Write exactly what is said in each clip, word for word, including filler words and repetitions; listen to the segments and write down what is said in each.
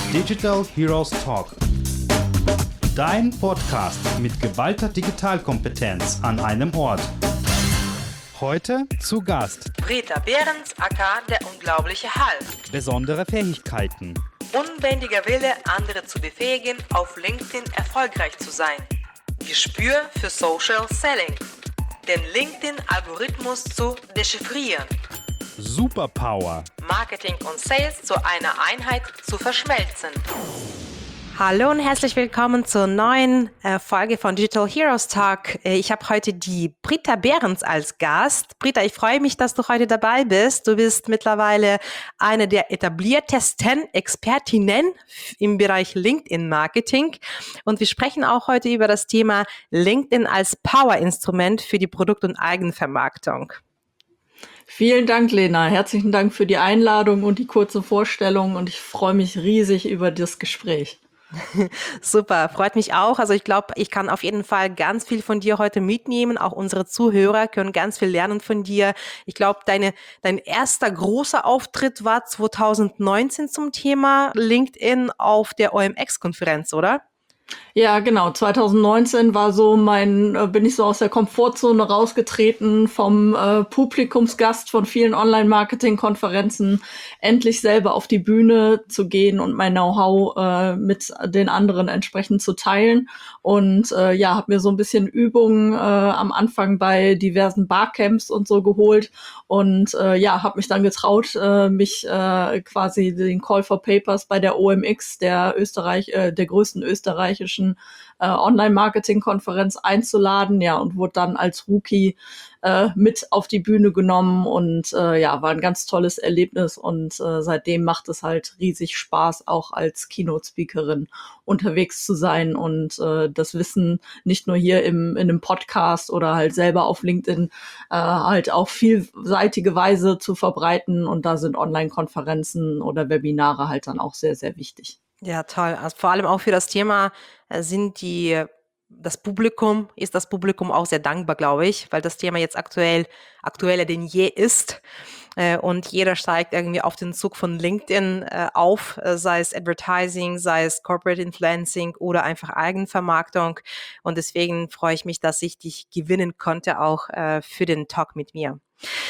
Digital Heroes Talk. Dein Podcast mit geballter Digitalkompetenz an einem Ort. Heute zu Gast Britta Behrens, aka der unglaubliche Hulk. Besondere Fähigkeiten. Unbändiger Wille, andere zu befähigen, auf LinkedIn erfolgreich zu sein. Gespür für Social Selling. Den LinkedIn-Algorithmus zu dechiffrieren. Superpower. Marketing und Sales zu einer Einheit zu verschmelzen. Hallo und herzlich willkommen zur neuen äh, Folge von Digital Heroes Talk. Äh, ich habe heute die Britta Behrens als Gast. Britta, ich freue mich, dass du heute dabei bist. Du bist mittlerweile eine der etabliertesten Expertinnen im Bereich LinkedIn-Marketing. Und wir sprechen auch heute über das Thema LinkedIn als Power-Instrument für die Produkt- und Eigenvermarktung. Vielen Dank, Lena. Herzlichen Dank für die Einladung und die kurze Vorstellung. Und ich freue mich riesig über das Gespräch. Super, freut mich auch. Also ich glaube, ich kann auf jeden Fall ganz viel von dir heute mitnehmen. Auch unsere Zuhörer können ganz viel lernen von dir. Ich glaube, deine, dein erster großer Auftritt war zwanzig neunzehn zum Thema LinkedIn auf der O M X-Konferenz, oder? Ja, genau. zwanzig neunzehn war so mein, äh, bin ich so aus der Komfortzone rausgetreten, vom äh, Publikumsgast von vielen Online-Marketing-Konferenzen, endlich selber auf die Bühne zu gehen und mein Know-how äh, mit den anderen entsprechend zu teilen. Und äh, ja, habe mir so ein bisschen Übungen äh, am Anfang bei diversen Barcamps und so geholt und äh, ja, habe mich dann getraut, äh, mich äh, quasi den Call for Papers bei der O M X, der Österreich, äh, der größten österreichischen Äh, Online-Marketing-Konferenz einzuladen, ja, und wurde dann als Rookie äh, mit auf die Bühne genommen und äh, ja, war ein ganz tolles Erlebnis und äh, seitdem macht es halt riesig Spaß, auch als Keynote-Speakerin unterwegs zu sein und äh, das Wissen nicht nur hier im in einem Podcast oder halt selber auf LinkedIn äh, halt auf vielseitige Weise zu verbreiten und da sind Online-Konferenzen oder Webinare halt dann auch sehr, sehr wichtig. Ja, toll. Also vor allem auch für das Thema äh, sind die, das Publikum, ist das Publikum auch sehr dankbar, glaube ich, weil das Thema jetzt aktuell, aktueller denn je ist. Äh, und jeder steigt irgendwie auf den Zug von LinkedIn äh, auf, äh, sei es Advertising, sei es Corporate Influencing oder einfach Eigenvermarktung. Und deswegen freue ich mich, dass ich dich gewinnen konnte, auch äh, für den Talk mit mir.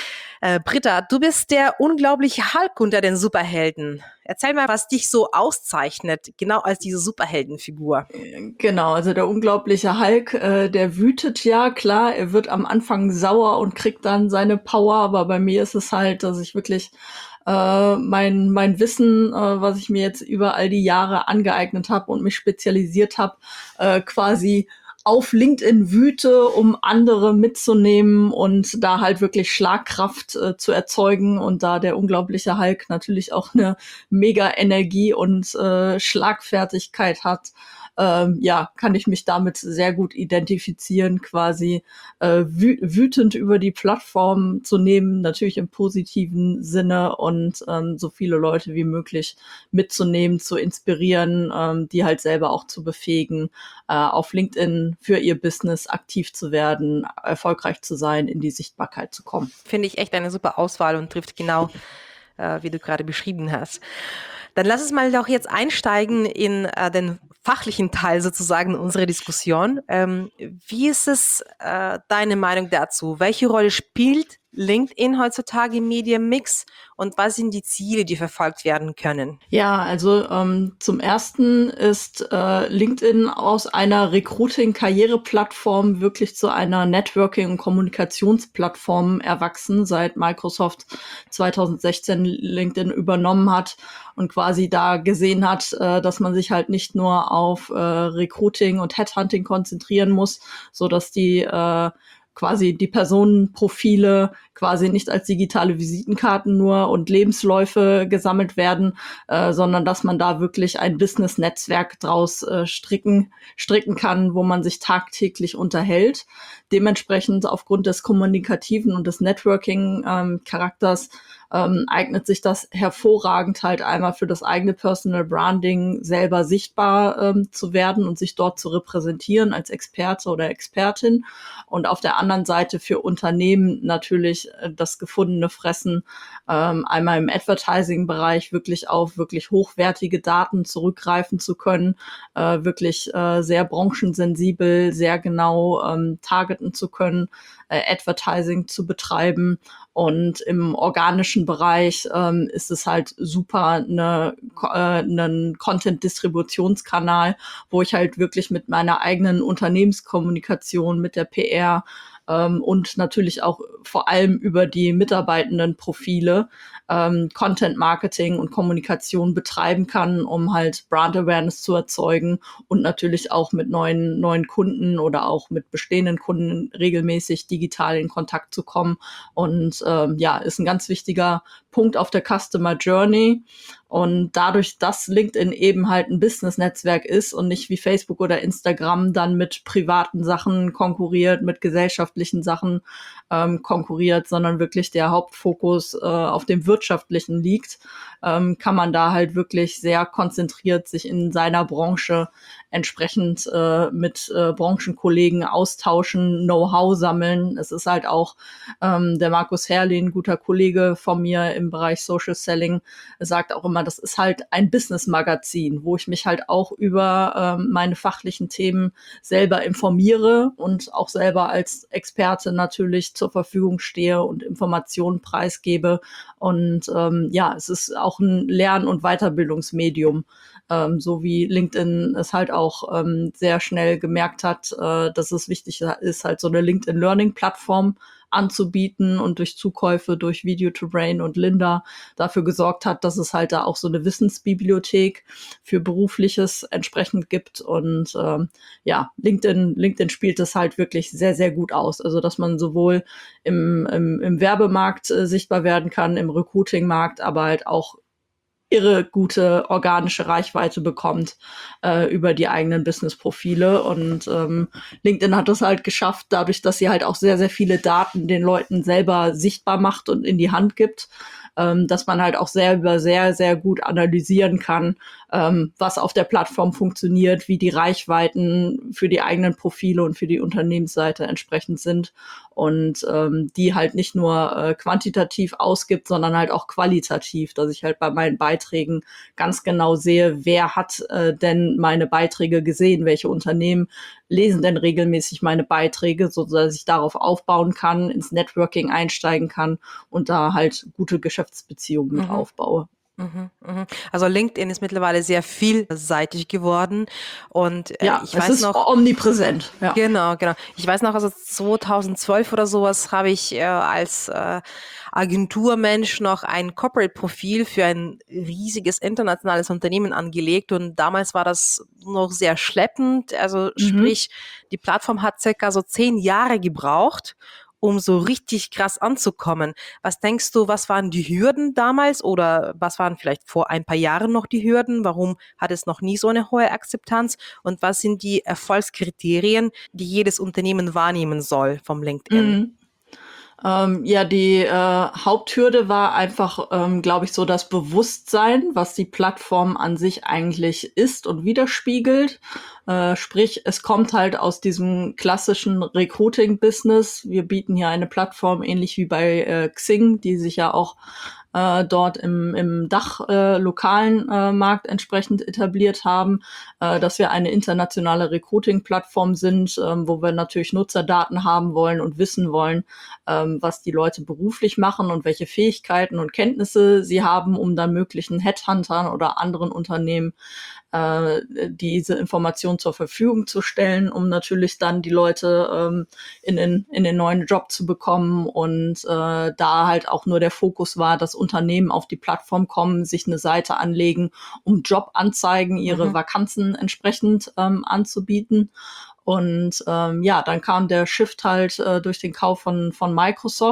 Äh, Britta, du bist der unglaubliche Hulk unter den Superhelden. Erzähl mal, was dich so auszeichnet, genau als diese Superheldenfigur. Genau, also der unglaubliche Hulk, äh, der wütet ja, klar, er wird am Anfang sauer und kriegt dann seine Power, aber bei mir ist es halt, dass ich wirklich äh, mein mein Wissen, äh, was ich mir jetzt über all die Jahre angeeignet habe und mich spezialisiert habe, äh, quasi auf LinkedIn wüte, um andere mitzunehmen und da halt wirklich Schlagkraft äh, zu erzeugen und da der unglaubliche Hulk natürlich auch eine mega Energie und äh, Schlagfertigkeit hat, ähm, ja, kann ich mich damit sehr gut identifizieren, quasi äh, wü- wütend über die Plattform zu nehmen, natürlich im positiven Sinne und ähm, so viele Leute wie möglich mitzunehmen, zu inspirieren, ähm, die halt selber auch zu befähigen, äh, auf LinkedIn für ihr Business aktiv zu werden, erfolgreich zu sein, in die Sichtbarkeit zu kommen. Finde ich echt eine super Auswahl und trifft genau, äh, wie du gerade beschrieben hast. Dann lass uns mal doch jetzt einsteigen in äh, den fachlichen Teil sozusagen unserer Diskussion. Ähm, wie ist es äh, deine Meinung dazu? Welche Rolle spielt LinkedIn heutzutage im Medienmix und was sind die Ziele, die verfolgt werden können? Ja, also ähm, zum Ersten ist äh, LinkedIn aus einer Recruiting-Karriere-Plattform wirklich zu einer Networking- und Kommunikationsplattform erwachsen, seit Microsoft zwanzig sechzehn LinkedIn übernommen hat und quasi da gesehen hat, äh, dass man sich halt nicht nur auf äh, Recruiting und Headhunting konzentrieren muss, so dass die äh, quasi die Personenprofile quasi nicht als digitale Visitenkarten nur und Lebensläufe gesammelt werden, äh, sondern dass man da wirklich ein Business-Netzwerk draus äh, stricken, stricken kann, wo man sich tagtäglich unterhält. Dementsprechend aufgrund des kommunikativen und des Networking-Charakters ähm, eignet sich das hervorragend halt einmal für das eigene Personal Branding selber sichtbar ähm, zu werden und sich dort zu repräsentieren als Experte oder Expertin. Und auf der anderen Seite für Unternehmen natürlich äh, das gefundene Fressen, ähm, einmal im Advertising-Bereich wirklich auf wirklich hochwertige Daten zurückgreifen zu können, äh, wirklich äh, sehr branchensensibel, sehr genau ähm, targeten zu können, äh, Advertising zu betreiben. Und im organischen Bereich ähm, ist es halt super eine, äh, einen Content-Distributionskanal, wo ich halt wirklich mit meiner eigenen Unternehmenskommunikation, mit der P R ähm, und natürlich auch vor allem über die Mitarbeitendenprofile ähm, Content-Marketing und Kommunikation betreiben kann, um halt Brand-Awareness zu erzeugen und natürlich auch mit neuen, neuen Kunden oder auch mit bestehenden Kunden regelmäßig digital in Kontakt zu kommen. Und ähm, ja, ist ein ganz wichtiger Punkt auf der Customer Journey. Und dadurch, dass LinkedIn eben halt ein Business-Netzwerk ist und nicht wie Facebook oder Instagram dann mit privaten Sachen konkurriert, mit gesellschaftlichen Sachen ähm, konkurriert, sondern wirklich der Hauptfokus äh, auf dem Wirtschaftlichen liegt, ähm, kann man da halt wirklich sehr konzentriert sich in seiner Branche entsprechend äh, mit äh, Branchenkollegen austauschen, Know-how sammeln. Es ist halt auch ähm, der Markus Herrlin, guter Kollege von mir im Bereich Social Selling, sagt auch immer, das ist halt ein Business-Magazin, wo ich mich halt auch über ähm, meine fachlichen Themen selber informiere und auch selber als Experte natürlich zur Verfügung stehe und Informationen preisgebe. Und ähm, ja, es ist auch ein Lern- und Weiterbildungsmedium, ähm, so wie LinkedIn es halt auch ähm, sehr schnell gemerkt hat, äh, dass es wichtig ist, halt so eine LinkedIn-Learning-Plattform anzubieten und durch Zukäufe durch Video to Brain und Lynda dafür gesorgt hat, dass es halt da auch so eine Wissensbibliothek für Berufliches entsprechend gibt. Und ähm, ja, LinkedIn, LinkedIn spielt das halt wirklich sehr, sehr gut aus. Also dass man sowohl im, im, im Werbemarkt äh, sichtbar werden kann, im Recruiting-Markt, aber halt auch irre gute organische Reichweite bekommt äh, über die eigenen Business-Profile. Und ähm, LinkedIn hat das halt geschafft, dadurch, dass sie halt auch sehr, sehr viele Daten den Leuten selber sichtbar macht und in die Hand gibt, ähm, dass man halt auch selber sehr, sehr gut analysieren kann, ähm, was auf der Plattform funktioniert, wie die Reichweiten für die eigenen Profile und für die Unternehmensseite entsprechend sind. Und ähm, die halt nicht nur äh, quantitativ ausgibt, sondern halt auch qualitativ, dass ich halt bei meinen Beiträgen ganz genau sehe, wer hat äh, denn meine Beiträge gesehen, welche Unternehmen lesen denn regelmäßig meine Beiträge, so dass ich darauf aufbauen kann, ins Networking einsteigen kann und da halt gute Geschäftsbeziehungen mit Mhm. aufbaue. Mhm, mhm. Also LinkedIn ist mittlerweile sehr vielseitig geworden und äh, Ja, ich es weiß ist noch, omnipräsent. Ja. genau, genau. Ich weiß noch, also zweitausendzwölf oder sowas habe ich äh, als äh, Agenturmensch noch ein Corporate-Profil für ein riesiges internationales Unternehmen angelegt und damals war das noch sehr schleppend. Also Mhm. sprich, die Plattform hat circa so zehn Jahre gebraucht, um so richtig krass anzukommen. Was denkst du, was waren die Hürden damals oder was waren vielleicht vor ein paar Jahren noch die Hürden? Warum hat es noch nie so eine hohe Akzeptanz? Und was sind die Erfolgskriterien, die jedes Unternehmen wahrnehmen soll vom LinkedIn? Mhm. Ähm, ja, die äh, Haupthürde war einfach, ähm, glaube ich, so das Bewusstsein, was die Plattform an sich eigentlich ist und widerspiegelt. Äh, sprich, es kommt halt aus diesem klassischen Recruiting-Business. Wir bieten hier eine Plattform ähnlich wie bei äh, Xing, die sich ja auch äh, dort im, im Dach äh, lokalen äh, Markt entsprechend etabliert haben, äh, dass wir eine internationale Recruiting-Plattform sind, ähm, wo wir natürlich Nutzerdaten haben wollen und wissen wollen, ähm, was die Leute beruflich machen und welche Fähigkeiten und Kenntnisse sie haben, um dann möglichen Headhuntern oder anderen Unternehmen äh, diese Information zur Verfügung zu stellen, um natürlich dann die Leute ähm, in, den, in den neuen Job zu bekommen. Und äh, da halt auch nur der Fokus war, dass Unternehmen auf die Plattform kommen, sich eine Seite anlegen, um Jobanzeigen, ihre Mhm. Vakanzen entsprechend ähm, anzubieten. Und ähm, ja, dann kam der Shift halt äh, durch den Kauf von, von Microsoft,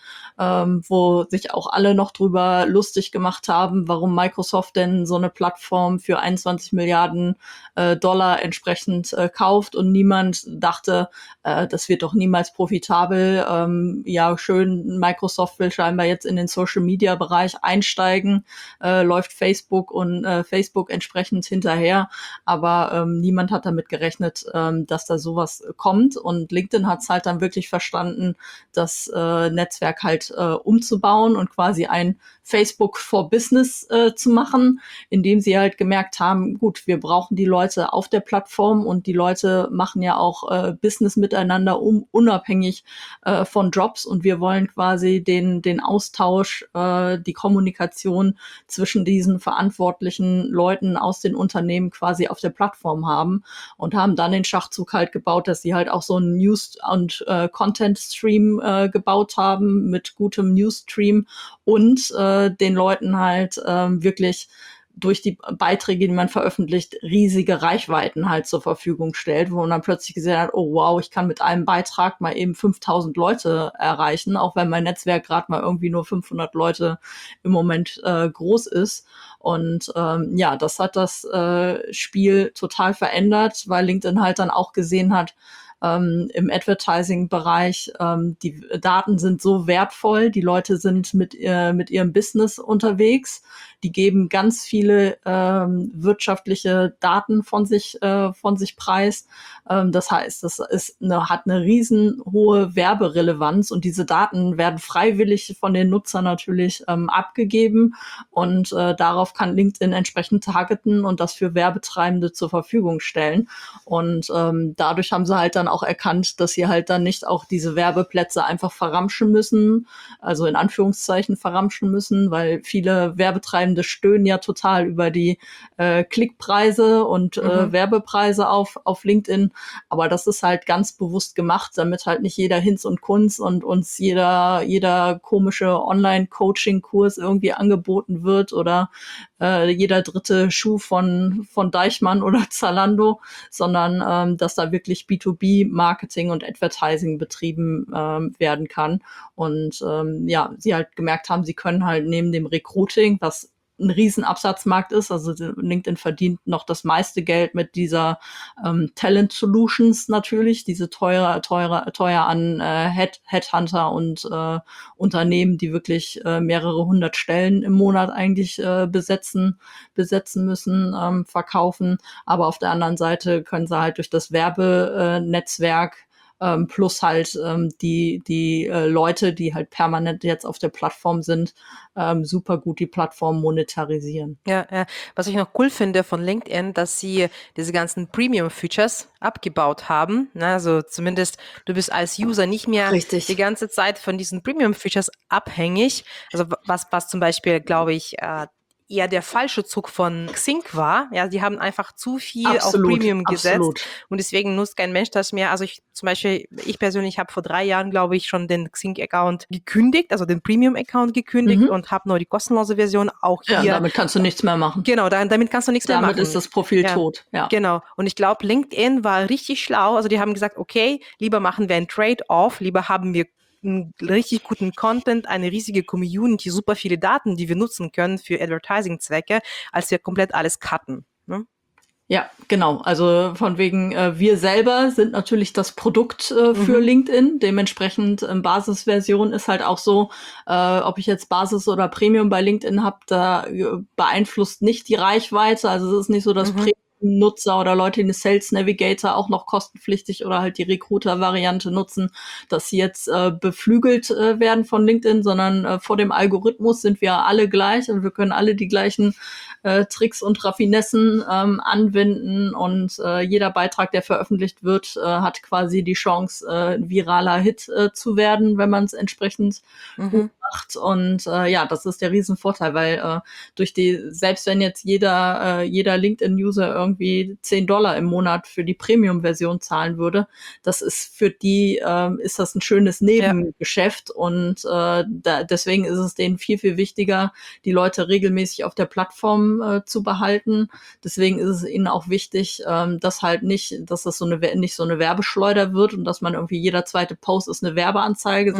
ähm, wo sich auch alle noch drüber lustig gemacht haben, warum Microsoft denn so eine Plattform für einundzwanzig Milliarden äh, Dollar entsprechend äh, kauft und niemand dachte, äh, das wird doch niemals profitabel. Ähm, ja, schön, Microsoft will scheinbar jetzt in den Social-Media-Bereich einsteigen, äh, läuft Facebook und äh, Facebook entsprechend hinterher, aber ähm, niemand hat damit gerechnet, ähm, dass da sowas kommt, und LinkedIn hat es halt dann wirklich verstanden, das äh, Netzwerk halt äh, umzubauen und quasi ein Facebook for Business äh, zu machen, indem sie halt gemerkt haben, gut, wir brauchen die Leute auf der Plattform und die Leute machen ja auch äh, Business miteinander, um, unabhängig äh, von Jobs, und wir wollen quasi den, den Austausch, äh, die Kommunikation zwischen diesen verantwortlichen Leuten aus den Unternehmen quasi auf der Plattform haben, und haben dann den Schachzug halt gebaut, dass sie halt auch so einen News- und äh, Content-Stream äh, gebaut haben mit gutem News-Stream und äh, den Leuten halt ähm, wirklich durch die Beiträge, die man veröffentlicht, riesige Reichweiten halt zur Verfügung stellt, wo man dann plötzlich gesehen hat, oh wow, ich kann mit einem Beitrag mal eben fünftausend Leute erreichen, auch wenn mein Netzwerk gerade mal irgendwie nur fünfhundert Leute im Moment äh, groß ist. Und ähm, ja, das hat das äh, Spiel total verändert, weil LinkedIn halt dann auch gesehen hat, Ähm, im Advertising-Bereich, ähm, die Daten sind so wertvoll, die Leute sind mit, äh, mit ihrem Business unterwegs, die geben ganz viele ähm, wirtschaftliche Daten von sich, äh, von sich preis. Ähm, das heißt, das ist eine, hat eine riesen hohe Werberelevanz, und diese Daten werden freiwillig von den Nutzern natürlich ähm, abgegeben, und äh, darauf kann LinkedIn entsprechend targeten und das für Werbetreibende zur Verfügung stellen. Und ähm, dadurch haben sie halt dann auch erkannt, dass sie halt dann nicht auch diese Werbeplätze einfach verramschen müssen, also in Anführungszeichen verramschen müssen, weil viele Werbetreibende stöhnen ja total über die äh, Klickpreise und äh, Mhm. Werbepreise auf, auf LinkedIn. Aber das ist halt ganz bewusst gemacht, damit halt nicht jeder Hinz und Kunz und uns jeder, jeder komische Online-Coaching-Kurs irgendwie angeboten wird oder äh, jeder dritte Schuh von, von Deichmann oder Zalando, sondern ähm, dass da wirklich B zwei B Marketing und Advertising betrieben ähm, werden kann. Und ähm, ja, sie halt gemerkt haben, sie können halt neben dem Recruiting, was ein riesen Absatzmarkt ist, also LinkedIn verdient noch das meiste Geld mit dieser ähm, Talent Solutions natürlich, diese teuer, teuer, teuer an äh, Head, Headhunter und äh, Unternehmen, die wirklich äh, mehrere hundert Stellen im Monat eigentlich äh, besetzen, besetzen müssen, ähm, verkaufen. Aber auf der anderen Seite können sie halt durch das Werbenetzwerk ähm, plus halt ähm, die, die äh, Leute, die halt permanent jetzt auf der Plattform sind, ähm, super gut die Plattform monetarisieren. Ja, ja. Was ich noch cool finde von LinkedIn, dass sie diese ganzen Premium-Features abgebaut haben. Ne? Also zumindest du bist als User nicht mehr Richtig. die ganze Zeit von diesen Premium-Features abhängig. Also w- was, was zum Beispiel, glaube ich, äh, eher der falsche Zug von Xing war. Ja, die haben einfach zu viel auf Absolut, Premium gesetzt absolut. und deswegen nutzt kein Mensch das mehr. Also ich zum Beispiel, ich persönlich habe vor drei Jahren, glaube ich, schon den Xing-Account gekündigt, also den Premium-Account gekündigt Mhm. und habe nur die kostenlose Version auch Ja, hier. damit kannst du nichts mehr machen. Genau, da, damit kannst du nichts mehr Damit machen. ist das Profil Ja. tot. Ja. Genau. Und ich glaube, LinkedIn war richtig schlau. Also die haben gesagt, okay, lieber machen wir ein Trade-off, lieber haben wir einen richtig guten Content, eine riesige Community, super viele Daten, die wir nutzen können für Advertising-Zwecke, als wir komplett alles cutten. Ne? Ja, genau. Also von wegen, äh, wir selber sind natürlich das Produkt äh, für Mhm. LinkedIn. Dementsprechend ähm, Basisversion ist halt auch so, äh, ob ich jetzt Basis oder Premium bei LinkedIn habe, da äh, beeinflusst nicht die Reichweite. Also es ist nicht so, dass Mhm. Premium-Nutzer oder Leute, die den Sales Navigator auch noch kostenpflichtig oder halt die Recruiter-Variante nutzen, dass sie jetzt äh, beflügelt äh, werden von LinkedIn, sondern äh, vor dem Algorithmus sind wir alle gleich und wir können alle die gleichen äh, Tricks und Raffinessen ähm, anwenden, und äh, jeder Beitrag, der veröffentlicht wird, äh, hat quasi die Chance, äh, ein viraler Hit äh, zu werden, wenn man es entsprechend Mhm. gut macht. Und äh, ja, das ist der Riesenvorteil, weil äh, durch die, selbst wenn jetzt jeder, äh, jeder LinkedIn-User irgendwie zehn Dollar im Monat für die Premium-Version zahlen würde, das ist für die, äh, ist das ein schönes Nebengeschäft, und äh, da, deswegen ist es denen viel, viel wichtiger, die Leute regelmäßig auf der Plattform äh, zu behalten. Deswegen ist es ihnen auch wichtig, ähm, dass halt nicht, dass das so eine, nicht so eine Werbeschleuder wird und dass man irgendwie jeder zweite Post ist eine Werbeanzeige, Mhm. sondern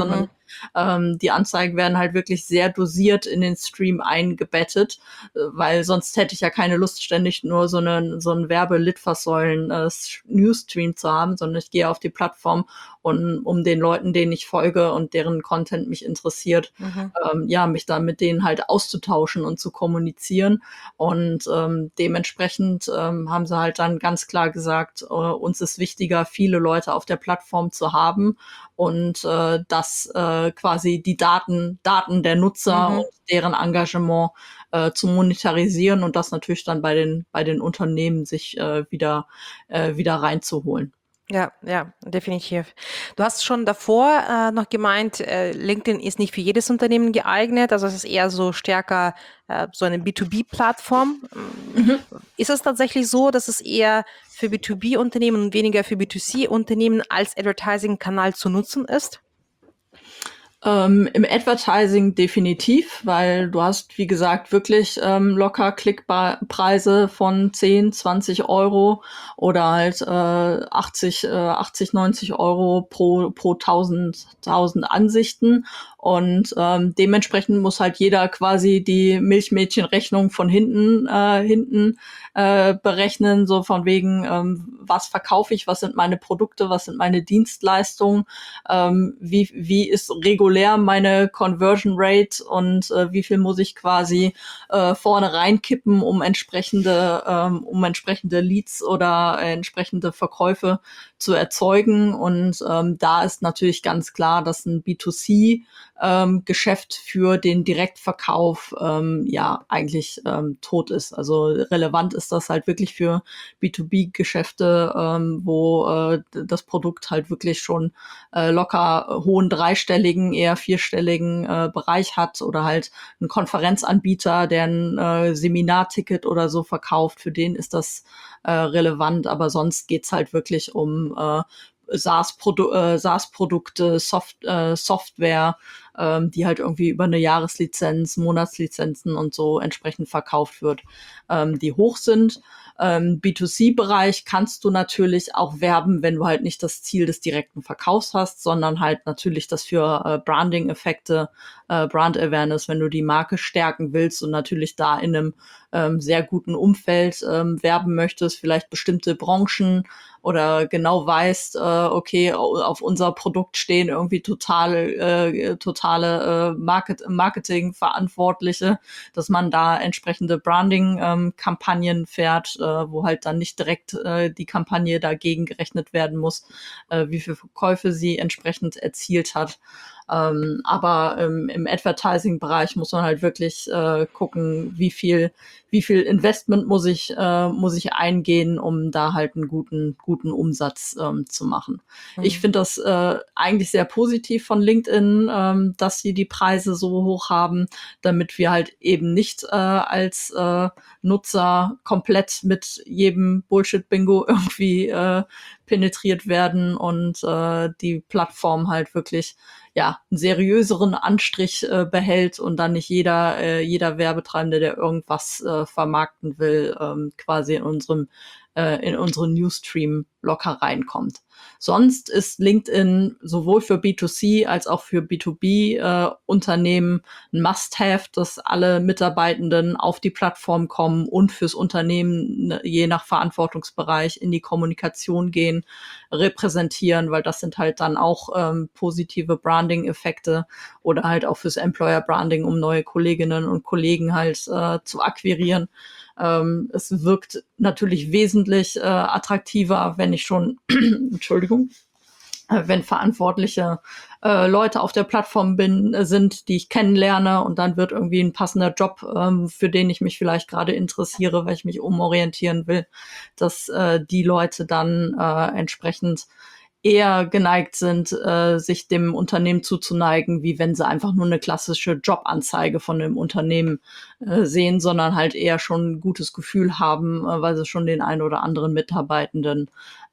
Ähm, die Anzeigen werden halt wirklich sehr dosiert in den Stream eingebettet, äh, weil sonst hätte ich ja keine Lust, ständig nur so einen so einen Werbe-Litfaßsäulen äh, Newsstream zu haben, sondern ich gehe auf die Plattform und um den Leuten, denen ich folge und deren Content mich interessiert, Mhm. ähm, ja, mich da mit denen halt auszutauschen und zu kommunizieren. Und ähm, dementsprechend ähm, haben sie halt dann ganz klar gesagt, äh, uns ist wichtiger, viele Leute auf der Plattform zu haben und äh, dass äh, quasi die Daten, Daten der Nutzer Mhm. und deren Engagement äh, zu monetarisieren und das natürlich dann bei den bei den Unternehmen sich äh, wieder äh, wieder reinzuholen. Ja, ja, definitiv. Du hast schon davor äh, noch gemeint, äh, LinkedIn ist nicht für jedes Unternehmen geeignet, also es ist eher so stärker äh, so eine B zwei B-Plattform. Ähm, Mhm. Ist es tatsächlich so, dass es eher für B zwei B-Unternehmen und weniger für B zwei C-Unternehmen als Advertising-Kanal zu nutzen ist? Ähm, im Advertising definitiv, weil du hast, wie gesagt, wirklich ähm, locker Klickpreise von zehn, zwanzig Euro oder halt äh, achtzig, äh, achtzig, neunzig Euro pro, pro tausend, tausend Ansichten. Und ähm, dementsprechend muss halt jeder quasi die Milchmädchenrechnung von hinten, äh, hinten äh, berechnen, so von wegen, ähm, was verkaufe ich, was sind meine Produkte, was sind meine Dienstleistungen, ähm, wie, wie ist regulär meine Conversion Rate und äh, wie viel muss ich quasi äh, vorne reinkippen, um entsprechende, ähm, um entsprechende Leads oder äh, entsprechende Verkäufe zu erzeugen. Und ähm, da ist natürlich ganz klar, dass ein B zwei C ähm, Geschäft für den Direktverkauf ähm, ja eigentlich ähm, tot ist. Also relevant ist das halt wirklich für B zwei B-Geschäfte, ähm, wo äh, das Produkt halt wirklich schon äh, locker hohen dreistelligen, eher vierstelligen äh, Bereich hat oder halt ein Konferenzanbieter, der ein äh, Seminarticket oder so verkauft, für den ist das äh, relevant, aber sonst geht's halt wirklich um äh, SaaS-Produ äh, SaaS-Produkte, Soft äh, Software, ähm, die halt irgendwie über eine Jahreslizenz, Monatslizenzen und so entsprechend verkauft wird, ähm, die hoch sind. Ähm, B zwei C-Bereich kannst du natürlich auch werben, wenn du halt nicht das Ziel des direkten Verkaufs hast, sondern halt natürlich das für äh, Branding-Effekte, äh, Brand Awareness, wenn du die Marke stärken willst und natürlich da in einem ähm, sehr guten Umfeld ähm, werben möchtest, vielleicht bestimmte Branchen oder genau weißt, äh, okay, auf unser Produkt stehen irgendwie total, äh, totale äh, Market Marketing-Verantwortliche, dass man da entsprechende Branding-Kampagnen ähm, fährt, äh, wo halt dann nicht direkt äh, die Kampagne dagegen gerechnet werden muss, äh, wie viele Verkäufe sie entsprechend erzielt hat. Ähm, aber ähm, im Advertising-Bereich muss man halt wirklich äh, gucken, wie viel, wie viel Investment muss ich, äh, muss ich eingehen, um da halt einen guten, guten Umsatz ähm, zu machen. Ich Mhm. finde das äh, eigentlich sehr positiv von LinkedIn, ähm, dass sie die Preise so hoch haben, damit wir halt eben nicht äh, als äh, Nutzer komplett mit jedem Bullshit-Bingo irgendwie äh, penetriert werden und äh, die Plattform halt wirklich ja einen seriöseren Anstrich äh, behält und dann nicht jeder äh, jeder Werbetreibende, der irgendwas äh, vermarkten will, ähm, quasi in unserem äh, in unseren Newsstream locker reinkommt. Sonst ist LinkedIn sowohl für B zwei C als auch für B zwei B äh, Unternehmen ein Must-have, dass alle Mitarbeitenden auf die Plattform kommen und fürs Unternehmen ne, je nach Verantwortungsbereich in die Kommunikation gehen, repräsentieren, weil das sind halt dann auch ähm, positive Branding-Effekte oder halt auch fürs Employer-Branding, um neue Kolleginnen und Kollegen halt äh, zu akquirieren. Ähm, es wirkt natürlich wesentlich äh, attraktiver, wenn ich schon, Entschuldigung, äh, wenn verantwortliche äh, Leute auf der Plattform bin, äh, sind, die ich kennenlerne und dann wird irgendwie ein passender Job, ähm, für den ich mich vielleicht gerade interessiere, weil ich mich umorientieren will, dass äh, die Leute dann äh, entsprechend eher geneigt sind, äh, sich dem Unternehmen zuzuneigen, wie wenn sie einfach nur eine klassische Jobanzeige von dem Unternehmen äh, sehen, sondern halt eher schon ein gutes Gefühl haben, äh, weil sie schon den einen oder anderen Mitarbeitenden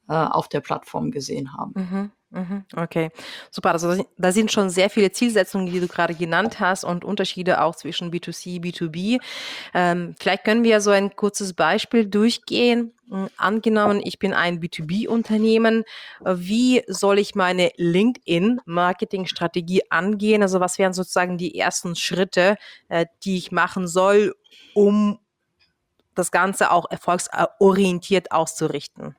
äh, auf der Plattform gesehen haben. Mhm, mhm, okay, super. Also da da sind schon sehr viele Zielsetzungen, die du gerade genannt hast und Unterschiede auch zwischen B zwei C, B zwei B. Ähm, vielleicht können wir so ein kurzes Beispiel durchgehen. Hm, angenommen, ich bin ein B zwei B-Unternehmen. Äh, wie soll ich meine LinkedIn-Marketingstrategie angehen? Also was wären sozusagen die ersten Schritte, äh, die ich machen soll, um das Ganze auch erfolgsorientiert auszurichten?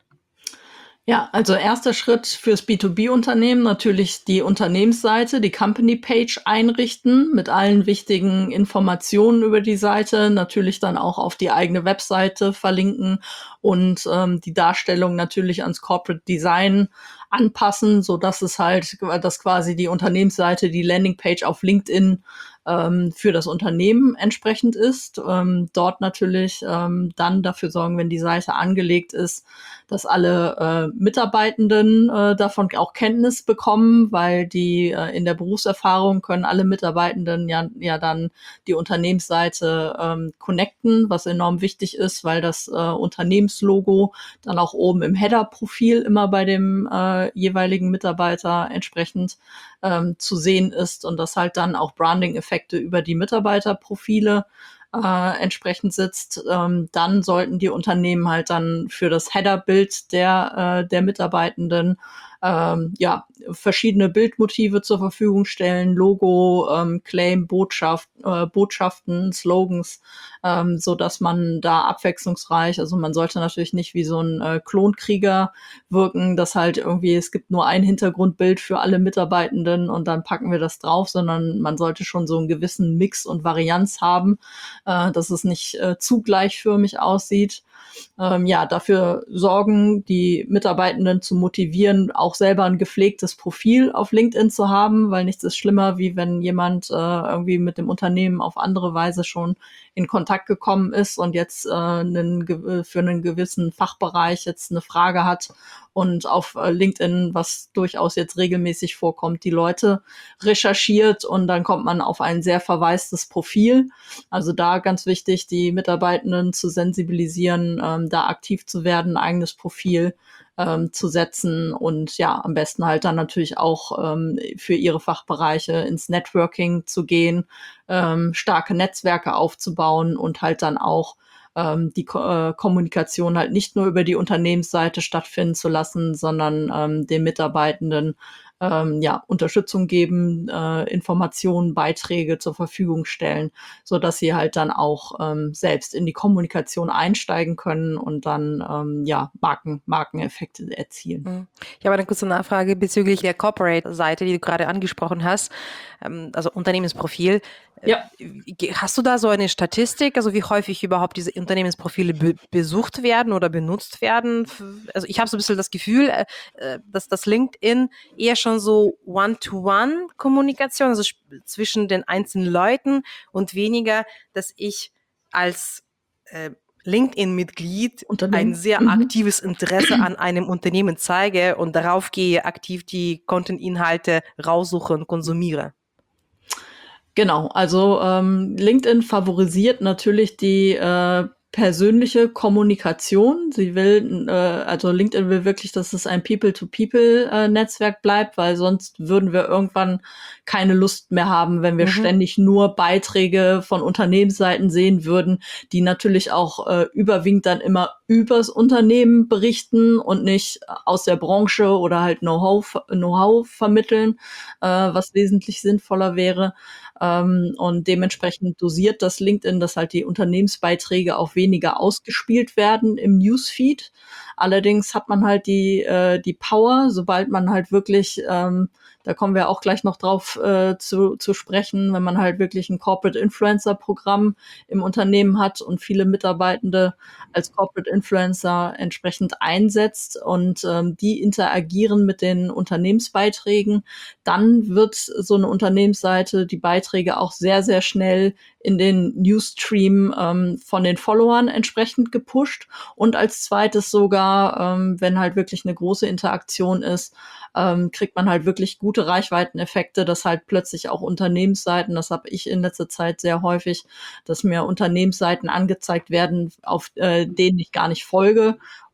Ja, also erster Schritt fürs B zwei B-Unternehmen natürlich die Unternehmensseite, die Company Page einrichten mit allen wichtigen Informationen über die Seite, natürlich dann auch auf die eigene Webseite verlinken und ähm, die Darstellung natürlich ans Corporate Design anpassen, so dass es halt, dass quasi die Unternehmensseite, die Landingpage auf LinkedIn ähm, für das Unternehmen entsprechend ist. Ähm, dort natürlich ähm, dann dafür sorgen, wenn die Seite angelegt ist, dass alle äh, Mitarbeitenden äh, davon auch Kenntnis bekommen, weil die äh, in der Berufserfahrung können alle Mitarbeitenden ja, ja dann die Unternehmensseite ähm, connecten, was enorm wichtig ist, weil das äh, Unternehmenslogo dann auch oben im Header-Profil immer bei dem äh, jeweiligen Mitarbeiter entsprechend ähm, zu sehen ist und das halt dann auch Branding-Effekte über die Mitarbeiterprofile äh, entsprechend sitzt. Ähm, dann sollten die Unternehmen halt dann für das Header-Bild der, äh, der Mitarbeitenden ähm, ja, verschiedene Bildmotive zur Verfügung stellen, Logo, ähm, Claim, Botschaft, äh, Botschaften, Slogans, ähm, so dass man da abwechslungsreich, also man sollte natürlich nicht wie so ein äh, Klonkrieger wirken, dass halt irgendwie, es gibt nur ein Hintergrundbild für alle Mitarbeitenden und dann packen wir das drauf, sondern man sollte schon so einen gewissen Mix und Varianz haben, äh, dass es nicht äh, zu gleichförmig aussieht. Ähm, ja, dafür sorgen, die Mitarbeitenden zu motivieren, auch selber ein gepflegtes Profil auf LinkedIn zu haben, weil nichts ist schlimmer, wie wenn jemand äh, irgendwie mit dem Unternehmen auf andere Weise schon in Kontakt gekommen ist und jetzt äh, einen, für einen gewissen Fachbereich jetzt eine Frage hat und auf äh, LinkedIn, was durchaus jetzt regelmäßig vorkommt, die Leute recherchiert und dann kommt man auf ein sehr verwaistes Profil. Also da ganz wichtig, die Mitarbeitenden zu sensibilisieren, ähm, da aktiv zu werden, ein eigenes Profil ähm, zu setzen und ja, am besten halt dann natürlich auch ähm, für ihre Fachbereiche ins Networking zu gehen, ähm, starke Netzwerke aufzubauen und halt dann auch ähm, die Ko äh, Kommunikation halt nicht nur über die Unternehmensseite stattfinden zu lassen, sondern ähm, den Mitarbeitenden ähm, ja, Unterstützung geben, äh, Informationen, Beiträge zur Verfügung stellen, so dass sie halt dann auch ähm, selbst in die Kommunikation einsteigen können und dann ähm, ja Marken, Markeneffekte erzielen. Mhm. Ich habe eine kurze Nachfrage bezüglich der Corporate-Seite, die du gerade angesprochen hast, ähm, also Unternehmensprofil. Ja. Äh, Hast du da so eine Statistik, also wie häufig überhaupt diese Unternehmensprofile be besucht werden oder benutzt werden? F- Also ich habe so ein bisschen das Gefühl, äh, äh, dass das LinkedIn eher schon so One-to-One-Kommunikation, also sp- zwischen den einzelnen Leuten und weniger, dass ich als äh, LinkedIn-Mitglied ein Unternehmen. sehr Mhm. aktives Interesse an einem Unternehmen zeige und darauf gehe, aktiv die Content-Inhalte raussuche und konsumiere. Genau, also ähm, LinkedIn favorisiert natürlich die äh, persönliche Kommunikation. Sie will, äh, also LinkedIn will wirklich, dass es ein People-to-People-Netzwerk bleibt, weil sonst würden wir irgendwann keine Lust mehr haben, wenn wir Mhm. ständig nur Beiträge von Unternehmensseiten sehen würden, die natürlich auch äh, überwiegend dann immer übers Unternehmen berichten und nicht aus der Branche oder halt Know-how Know-how vermitteln, äh, was wesentlich sinnvoller wäre. Ähm, und dementsprechend dosiert das LinkedIn, dass halt die Unternehmensbeiträge auch weniger ausgespielt werden im Newsfeed. Allerdings hat man halt die, äh, die Power, sobald man halt wirklich, ähm, da kommen wir auch gleich noch drauf äh, zu, zu sprechen, wenn man halt wirklich ein Corporate Influencer Programm im Unternehmen hat und viele Mitarbeitende als Corporate Influencer entsprechend einsetzt und ähm, die interagieren mit den Unternehmensbeiträgen, dann wird so eine Unternehmensseite die Beiträge auch sehr, sehr schnell in den Newsstream ähm, von den Followern entsprechend gepusht und als zweites sogar, ähm, wenn halt wirklich eine große Interaktion ist, ähm, kriegt man halt wirklich gute Reichweiteneffekte, dass halt plötzlich auch Unternehmensseiten, das habe ich in letzter Zeit sehr häufig, dass mir Unternehmensseiten angezeigt werden, auf äh, denen ich gar nicht folge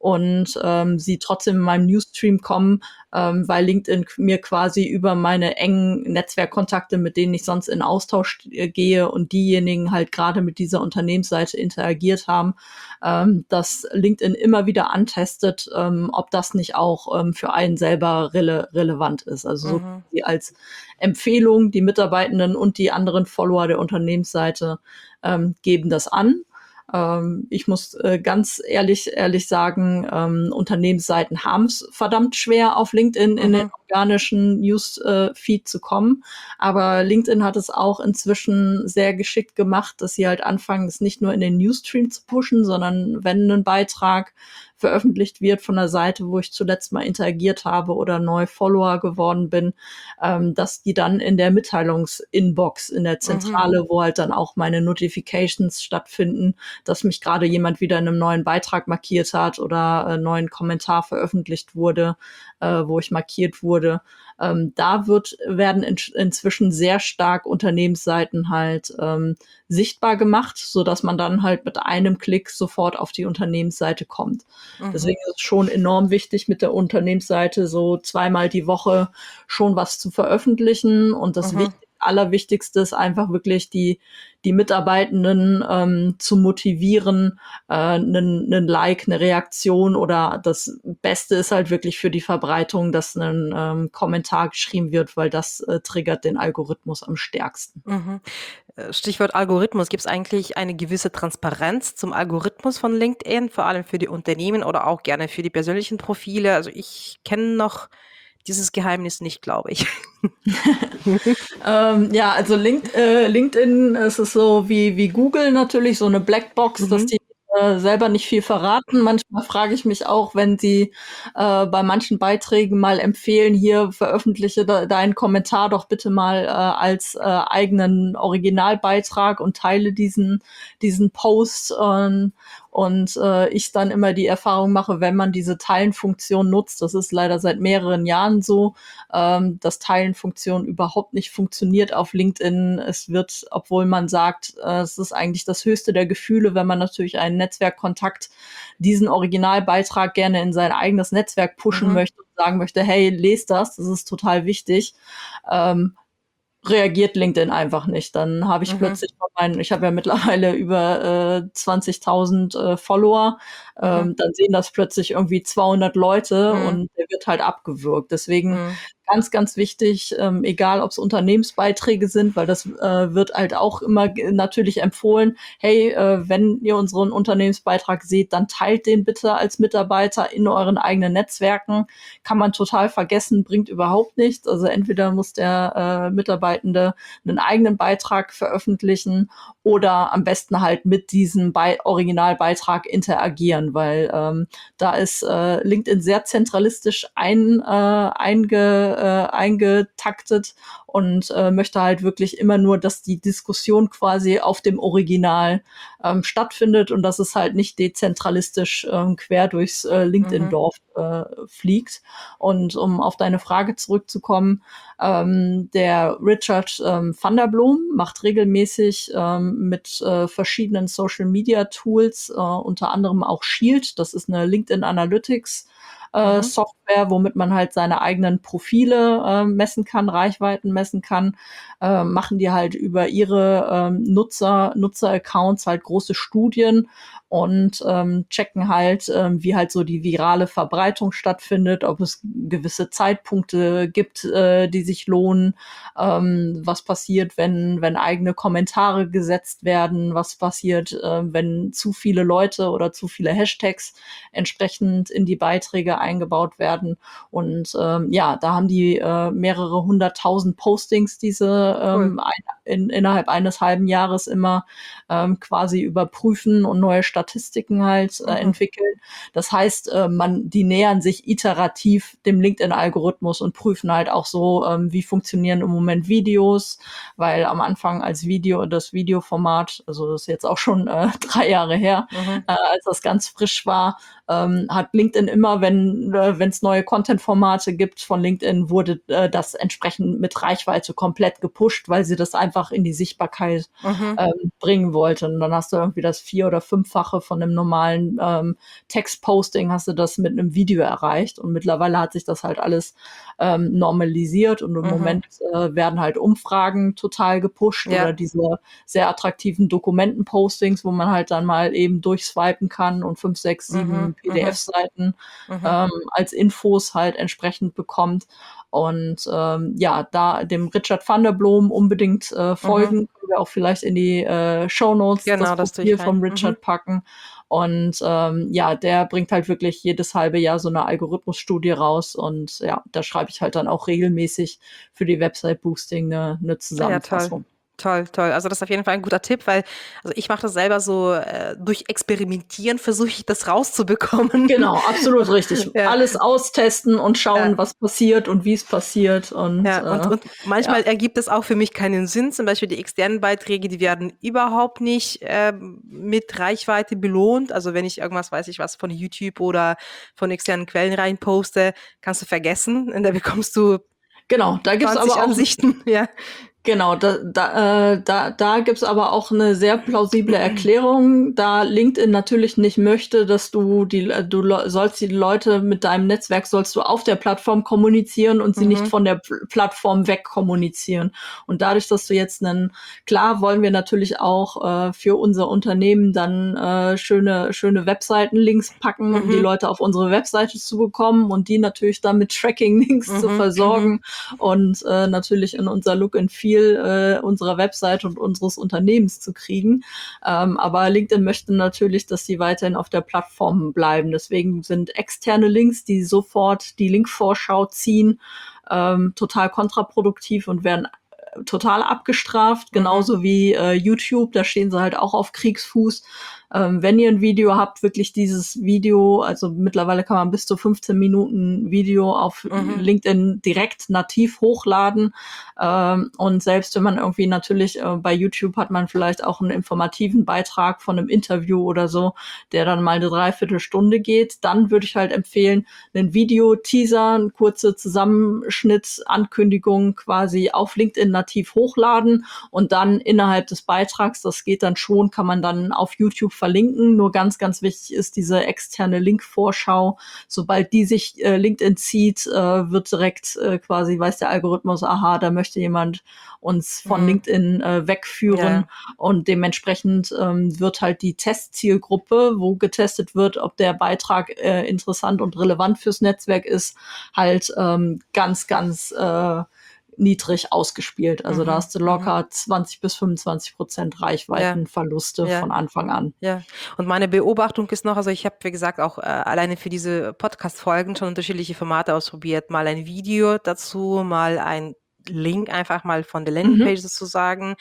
und ähm, sie trotzdem in meinem Newsstream kommen, ähm, weil LinkedIn mir quasi über meine engen Netzwerkkontakte, mit denen ich sonst in Austausch äh, gehe und diejenigen halt gerade mit dieser Unternehmensseite interagiert haben, ähm, dass LinkedIn immer wieder antestet, ähm, ob das nicht auch ähm, für einen selber rele- relevant ist. Also so Mhm. quasi als Empfehlung, die Mitarbeitenden und die anderen Follower der Unternehmensseite ähm, geben das an. Ähm, ich muss äh, ganz ehrlich, ehrlich sagen, ähm, Unternehmensseiten haben es verdammt schwer, auf LinkedIn in den Mhm. organischen News-Feed äh, zu kommen. Aber LinkedIn hat es auch inzwischen sehr geschickt gemacht, dass sie halt anfangen, es nicht nur in den Newsstream zu pushen, sondern wenn ein Beitrag veröffentlicht wird von der Seite, wo ich zuletzt mal interagiert habe oder neu Follower geworden bin, ähm, dass die dann in der Mitteilungsinbox, in der Zentrale, Mhm. wo halt dann auch meine Notifications stattfinden, dass mich gerade jemand wieder in einem neuen Beitrag markiert hat oder einen neuen Kommentar veröffentlicht wurde, äh, wo ich markiert wurde. Ähm, da wird, werden in, inzwischen sehr stark Unternehmensseiten halt ähm, sichtbar gemacht, so dass man dann halt mit einem Klick sofort auf die Unternehmensseite kommt. Mhm. Deswegen ist es schon enorm wichtig, mit der Unternehmensseite so zweimal die Woche schon was zu veröffentlichen. Und das Mhm. Wichtigste, Allerwichtigste ist einfach wirklich die, die Mitarbeitenden ähm, zu motivieren, äh, einen, einen Like, eine Reaktion oder das Beste ist halt wirklich für die Verbreitung, dass ein ähm, Kommentar geschrieben wird, weil das äh, triggert den Algorithmus am stärksten. Mhm. Äh, Stichwort Algorithmus. Gibt es eigentlich eine gewisse Transparenz zum Algorithmus von LinkedIn, vor allem für die Unternehmen oder auch gerne für die persönlichen Profile? Also ich kenne noch dieses Geheimnis nicht, glaube ich. Ähm, ja, also Link, äh, LinkedIn ist es so wie, wie Google natürlich, so eine Blackbox, dass Mhm. die äh, selber nicht viel verraten. Manchmal frage ich mich auch, wenn sie äh, bei manchen Beiträgen mal empfehlen, hier veröffentliche de deinen Kommentar doch bitte mal äh, als äh, eigenen Originalbeitrag und teile diesen, diesen Post. Ähm, und äh, ich dann immer die Erfahrung mache, wenn man diese Teilen-Funktion nutzt, das ist leider seit mehreren Jahren so, ähm, dass Teilen-Funktion überhaupt nicht funktioniert auf LinkedIn. Es wird, obwohl man sagt, äh, es ist eigentlich das höchste der Gefühle, wenn man natürlich einen Netzwerkkontakt diesen Originalbeitrag gerne in sein eigenes Netzwerk pushen Mhm. möchte und sagen möchte, hey, lest das, das ist total wichtig. Ähm, reagiert LinkedIn einfach nicht. Dann habe ich Mhm. plötzlich von meinen, ich habe ja mittlerweile über äh, zwanzigtausend äh, Follower, Mhm. ähm, dann sehen das plötzlich irgendwie zweihundert Leute Mhm. und der wird halt abgewürgt. Deswegen Mhm. ganz, ganz wichtig, ähm, egal ob es Unternehmensbeiträge sind, weil das äh, wird halt auch immer g- natürlich empfohlen, hey, äh, wenn ihr unseren Unternehmensbeitrag seht, dann teilt den bitte als Mitarbeiter in euren eigenen Netzwerken. Kann man total vergessen, bringt überhaupt nichts. Also entweder muss der äh, Mitarbeitende einen eigenen Beitrag veröffentlichen oder am besten halt mit diesem Be- Originalbeitrag interagieren, weil ähm, da ist äh, LinkedIn sehr zentralistisch ein, äh, einge, äh, eingetaktet und äh, möchte halt wirklich immer nur, dass die Diskussion quasi auf dem Original ähm, stattfindet und dass es halt nicht dezentralistisch ähm, quer durchs äh, Mhm. LinkedIn-Dorf äh, fliegt. Und um auf deine Frage zurückzukommen, ähm, der Richard ähm, van der Bloem macht regelmäßig ähm, mit äh, verschiedenen Social Media Tools, äh, unter anderem auch Shield, das ist eine LinkedIn Analytics äh, Mhm. Software, womit man halt seine eigenen Profile äh, messen kann, Reichweiten messen kann, äh, machen die halt über ihre ähm, Nutzer, Nutzer-Accounts halt große Studien und ähm, checken halt, ähm, wie halt so die virale Verbreitung stattfindet, ob es gewisse Zeitpunkte gibt, äh, die sich lohnen, ähm, was passiert, wenn, wenn eigene Kommentare gesetzt werden, was passiert, äh, wenn zu viele Leute oder zu viele Hashtags entsprechend in die Beiträge eingebaut werden. Und ähm, ja, da haben die äh, mehrere hunderttausend Postings, diese Cool. ähm, ein, in, innerhalb eines halben Jahres immer ähm, quasi überprüfen und neue Statistiken halt äh, Mhm. entwickeln. Das heißt, äh, man, die nähern sich iterativ dem LinkedIn-Algorithmus und prüfen halt auch so, ähm, wie funktionieren im Moment Videos, weil am Anfang als Video, das Videoformat, also das ist jetzt auch schon äh, drei Jahre her, Mhm. äh, als das ganz frisch war, ähm, hat LinkedIn immer, wenn äh, wenn es neue Content-Formate gibt von LinkedIn, wurde äh, das entsprechend mit Reichweite komplett gepusht, weil sie das einfach einfach in die Sichtbarkeit Mhm. ähm, bringen wollte. Und dann hast du irgendwie das vier- oder fünffache von einem normalen ähm, Textposting, hast du das mit einem Video erreicht. Und mittlerweile hat sich das halt alles ähm, normalisiert und im Mhm. Moment äh, werden halt Umfragen total gepusht Ja. oder diese sehr attraktiven Dokumentenpostings, wo man halt dann mal eben durchswipen kann und fünf, sechs, sieben Mhm. P Mhm. D F-Seiten Mhm. ähm, als Infos halt entsprechend bekommt. Und ähm, ja, da dem Richard van der Bloem unbedingt äh, folgen. Mhm. Können wir auch vielleicht in die äh, Shownotes Genau, das das tue Profil ich rein. vom Richard Mhm. packen. Und ähm, ja, der bringt halt wirklich jedes halbe Jahr so eine Algorithmusstudie raus. Und ja, da schreibe ich halt dann auch regelmäßig für die Website Boosting eine, eine Ah ja, toll. Zusammenfassung. Toll, toll. Also das ist auf jeden Fall ein guter Tipp, weil also ich mache das selber so, äh, durch Experimentieren versuche ich das rauszubekommen. Genau, absolut richtig. Ja. Alles austesten und schauen, Ja. was passiert und wie es passiert. Und Ja, und, äh, und manchmal ja. ergibt es auch für mich keinen Sinn. Zum Beispiel die externen Beiträge, die werden überhaupt nicht ähm, mit Reichweite belohnt. Also wenn ich irgendwas, weiß ich was, von YouTube oder von externen Quellen reinposte, kannst du vergessen. Und da bekommst du Genau, da gibt's zwanzig aber auch Ansichten. Ja. Genau, da, da, äh, da, da gibt's aber auch eine sehr plausible Erklärung, da LinkedIn natürlich nicht möchte, dass du die, äh, du le- sollst die Leute mit deinem Netzwerk sollst du auf der Plattform kommunizieren und sie nicht Mhm. von der Pl- Plattform weg kommunizieren. Und dadurch, dass du jetzt einen, klar wollen wir natürlich auch äh, für unser Unternehmen dann äh, schöne, schöne Webseiten-Links packen, um die Mhm. Leute auf unsere Webseite zu bekommen und die natürlich dann mit Tracking-Links zu Mhm. versorgen Mhm. und äh, natürlich in unser Look and Feel äh, unserer Webseite und unseres Unternehmens zu kriegen. Ähm, aber LinkedIn möchte natürlich, dass sie weiterhin auf der Plattform bleiben. Deswegen sind externe Links, die sofort die Linkvorschau ziehen, ähm, total kontraproduktiv und werden äh, total abgestraft, Mhm. genauso wie äh, YouTube, da stehen sie halt auch auf Kriegsfuß. Ähm, wenn ihr ein Video habt, wirklich dieses Video, also mittlerweile kann man bis zu fünfzehn Minuten Video auf Mhm. LinkedIn direkt nativ hochladen. Ähm, und selbst wenn man irgendwie natürlich äh, bei YouTube hat man vielleicht auch einen informativen Beitrag von einem Interview oder so, der dann mal eine Dreiviertelstunde geht, dann würde ich halt empfehlen, einen Video-Teaser, eine kurze Zusammenschnitt, Ankündigung quasi auf LinkedIn nativ hochladen und dann innerhalb des Beitrags, das geht dann schon, kann man dann auf YouTube verlinken. Nur ganz, ganz wichtig ist diese externe Linkvorschau. Sobald die sich äh, LinkedIn zieht, äh, wird direkt äh, quasi, weiß der Algorithmus, aha, da möchte jemand uns von Mhm. LinkedIn äh, wegführen. Ja. Und dementsprechend ähm, wird halt die Testzielgruppe, wo getestet wird, ob der Beitrag äh, interessant und relevant fürs Netzwerk ist, halt ähm, ganz, ganz äh, niedrig ausgespielt. Also da Mhm. hast du Mhm. locker zwanzig bis fünfundzwanzig Prozent Ja. Reichweitenverluste Ja. von Anfang an. Ja, und meine Beobachtung ist noch, also ich habe, wie gesagt, auch äh, alleine für diese Podcast-Folgen schon unterschiedliche Formate ausprobiert. Mal ein Video dazu, mal ein Link einfach mal von der Mhm. Landingpage sozusagen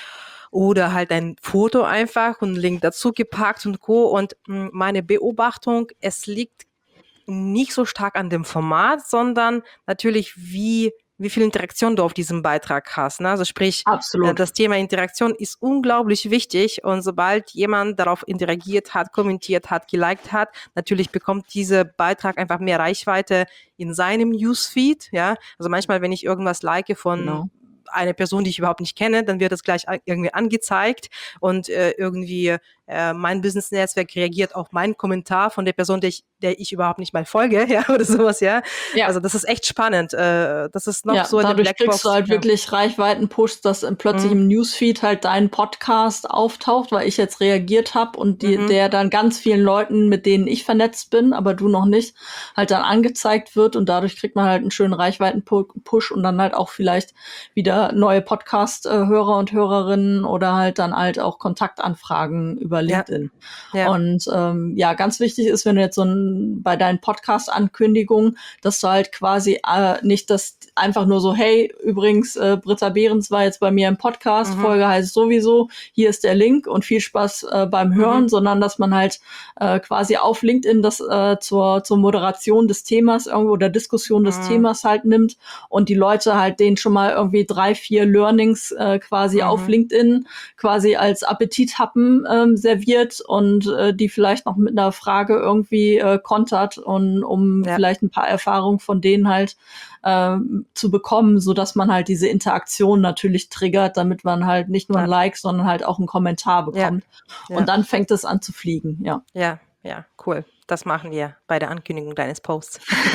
oder halt ein Foto einfach und einen Link dazu gepackt und Co. Und mh, meine Beobachtung, es liegt nicht so stark an dem Format, sondern natürlich, wie, wie viel Interaktion du auf diesem Beitrag hast. Ne? Also sprich, äh, Absolut. das Thema Interaktion ist unglaublich wichtig und sobald jemand darauf interagiert hat, kommentiert hat, geliked hat, natürlich bekommt dieser Beitrag einfach mehr Reichweite in seinem Newsfeed. Ja? Also manchmal, wenn ich irgendwas like von Genau. eine Person, die ich überhaupt nicht kenne, dann wird das gleich a- irgendwie angezeigt und äh, irgendwie äh, mein Business-Netzwerk reagiert auf meinen Kommentar von der Person, der ich, der ich überhaupt nicht mal folge, ja, oder sowas, ja. Ja. Also das ist echt spannend. Äh, das ist noch Ja, so eine dadurch Blackbox. kriegst du halt Ja. wirklich Reichweiten-Push, dass äh, plötzlich Mhm. im Newsfeed halt dein Podcast auftaucht, weil ich jetzt reagiert habe und die, Mhm. der dann ganz vielen Leuten, mit denen ich vernetzt bin, aber du noch nicht, halt dann angezeigt wird und dadurch kriegt man halt einen schönen Reichweiten-Push und dann halt auch vielleicht wieder neue Podcast-Hörer und Hörerinnen oder halt dann halt auch Kontaktanfragen über Ja. LinkedIn. Ja. Und ähm, ja, ganz wichtig ist, wenn du jetzt so ein, bei deinen Podcast-Ankündigungen, dass du halt quasi äh, nicht das einfach nur so, hey, übrigens, äh, Britta Behrens war jetzt bei mir im Podcast, Mhm. Folge heißt sowieso, hier ist der Link und viel Spaß äh, beim Hören, Mhm. sondern dass man halt äh, quasi auf LinkedIn das äh, zur, zur Moderation des Themas irgendwo oder Diskussion des Mhm. Themas halt nimmt und die Leute halt denen schon mal irgendwie drei, vier Learnings äh, quasi Mhm. auf LinkedIn quasi als Appetithappen ähm, serviert serviert und äh, die vielleicht noch mit einer Frage irgendwie äh, kontert und um Ja. vielleicht ein paar Erfahrungen von denen halt ähm, zu bekommen, so dass man halt diese Interaktion natürlich triggert, damit man halt nicht nur ein Ja. Like, sondern halt auch einen Kommentar Ja. bekommt. Ja. Und dann fängt es an zu fliegen, ja. Ja, ja, cool. Das machen wir bei der Ankündigung deines Posts.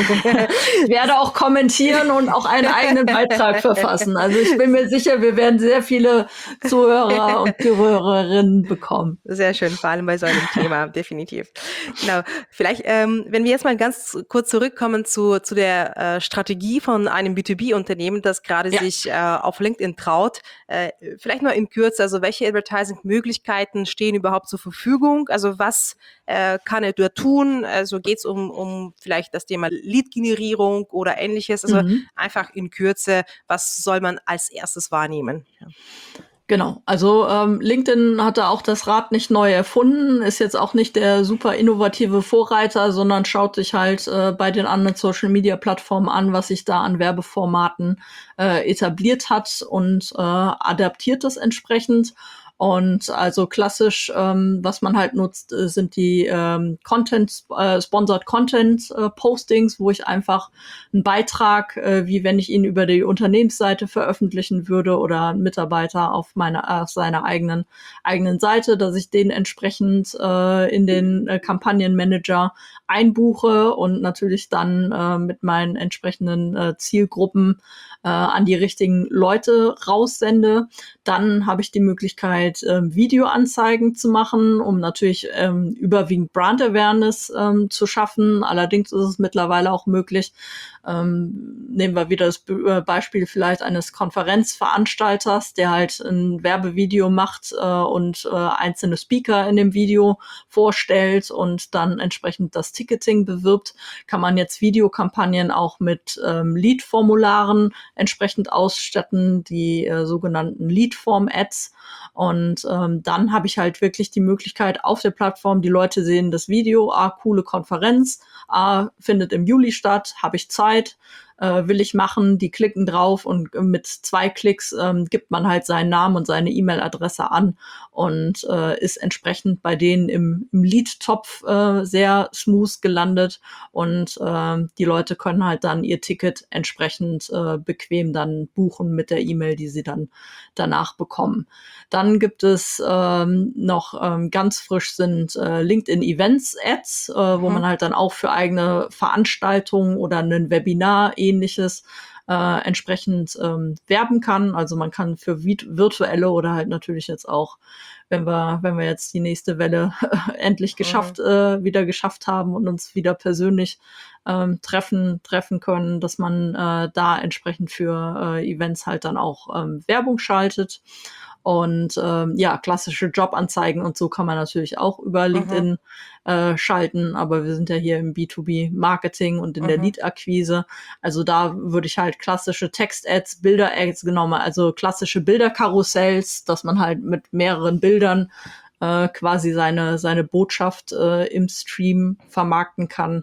Ich werde auch kommentieren und auch einen eigenen Beitrag verfassen. Also ich bin mir sicher, wir werden sehr viele Zuhörer und Zuhörerinnen bekommen. Sehr schön, vor allem bei so einem Thema, definitiv. Genau. Vielleicht, ähm, wenn wir jetzt mal ganz kurz zurückkommen zu, zu der äh, Strategie von einem B zwei B-Unternehmen, das gerade Ja. sich äh, auf LinkedIn traut. Äh, vielleicht nur in Kürze, also welche Advertising-Möglichkeiten stehen überhaupt zur Verfügung? Also was äh, kann er dort tun? Also geht es um, um vielleicht das Thema Lead-Generierung oder ähnliches? Also Mhm. einfach in Kürze, was soll man als erstes wahrnehmen? Ja. Genau, also ähm, LinkedIn hat da auch das Rad nicht neu erfunden, ist jetzt auch nicht der super innovative Vorreiter, sondern schaut sich halt äh, bei den anderen Social-Media-Plattformen an, was sich da an Werbeformaten äh, etabliert hat und äh, adaptiert das entsprechend. Und also klassisch, ähm, was man halt nutzt, äh, sind die ähm, Content, äh, Sponsored Content äh, Postings, wo ich einfach einen Beitrag, äh, wie wenn ich ihn über die Unternehmensseite veröffentlichen würde oder einen Mitarbeiter auf meiner, auf seiner eigenen eigenen Seite, dass ich den entsprechend äh, in den äh, Kampagnenmanager einbuche und natürlich dann äh, mit meinen entsprechenden äh, Zielgruppen äh, an die richtigen Leute raussende. Dann habe ich die Möglichkeit, ähm, Videoanzeigen zu machen, um natürlich ähm, überwiegend Brand Awareness ähm, zu schaffen. Allerdings ist es mittlerweile auch möglich, ähm, nehmen wir wieder das Be- Beispiel vielleicht eines Konferenzveranstalters, der halt ein Werbevideo macht äh, und äh, einzelne Speaker in dem Video vorstellt und dann entsprechend das Ticketing bewirbt, kann man jetzt Videokampagnen auch mit ähm, Lead-Formularen entsprechend ausstatten, die äh, sogenannten Lead-Form-Ads. Und ähm, dann habe ich halt wirklich die Möglichkeit auf der Plattform, die Leute sehen das Video, ah, coole Konferenz, ah, findet im Juli statt, habe ich Zeit, äh, will ich machen, die klicken drauf und äh, mit zwei Klicks ähm, gibt man halt seinen Namen und seine E-Mail-Adresse an und äh, ist entsprechend bei denen im, im Lead-Topf äh, sehr smooth gelandet und äh, die Leute können halt dann ihr Ticket entsprechend äh, bequem dann buchen mit der E-Mail, die sie dann danach bekommen. Dann gibt es ähm, noch ähm, ganz frisch sind äh, LinkedIn Events Ads, äh, wo Mhm. man halt dann auch für eigene Veranstaltungen oder ein Webinar ähnliches äh, entsprechend ähm, werben kann. Also man kann für vi- virtuelle oder halt natürlich jetzt auch, wenn wir wenn wir jetzt die nächste Welle endlich geschafft äh, wieder geschafft haben und uns wieder persönlich ähm, treffen treffen können, dass man äh, da entsprechend für äh, Events halt dann auch ähm, Werbung schaltet. Und ähm, ja, klassische Jobanzeigen und so kann man natürlich auch über LinkedIn äh, schalten, aber wir sind ja hier im B zwei B-Marketing und in der Mhm. Lead-Akquise. Also da würde ich halt klassische Text-Ads, Bilder-Ads genommen, also klassische Bilderkarussells, dass man halt mit mehreren Bildern äh, quasi seine seine Botschaft äh, im Stream vermarkten kann.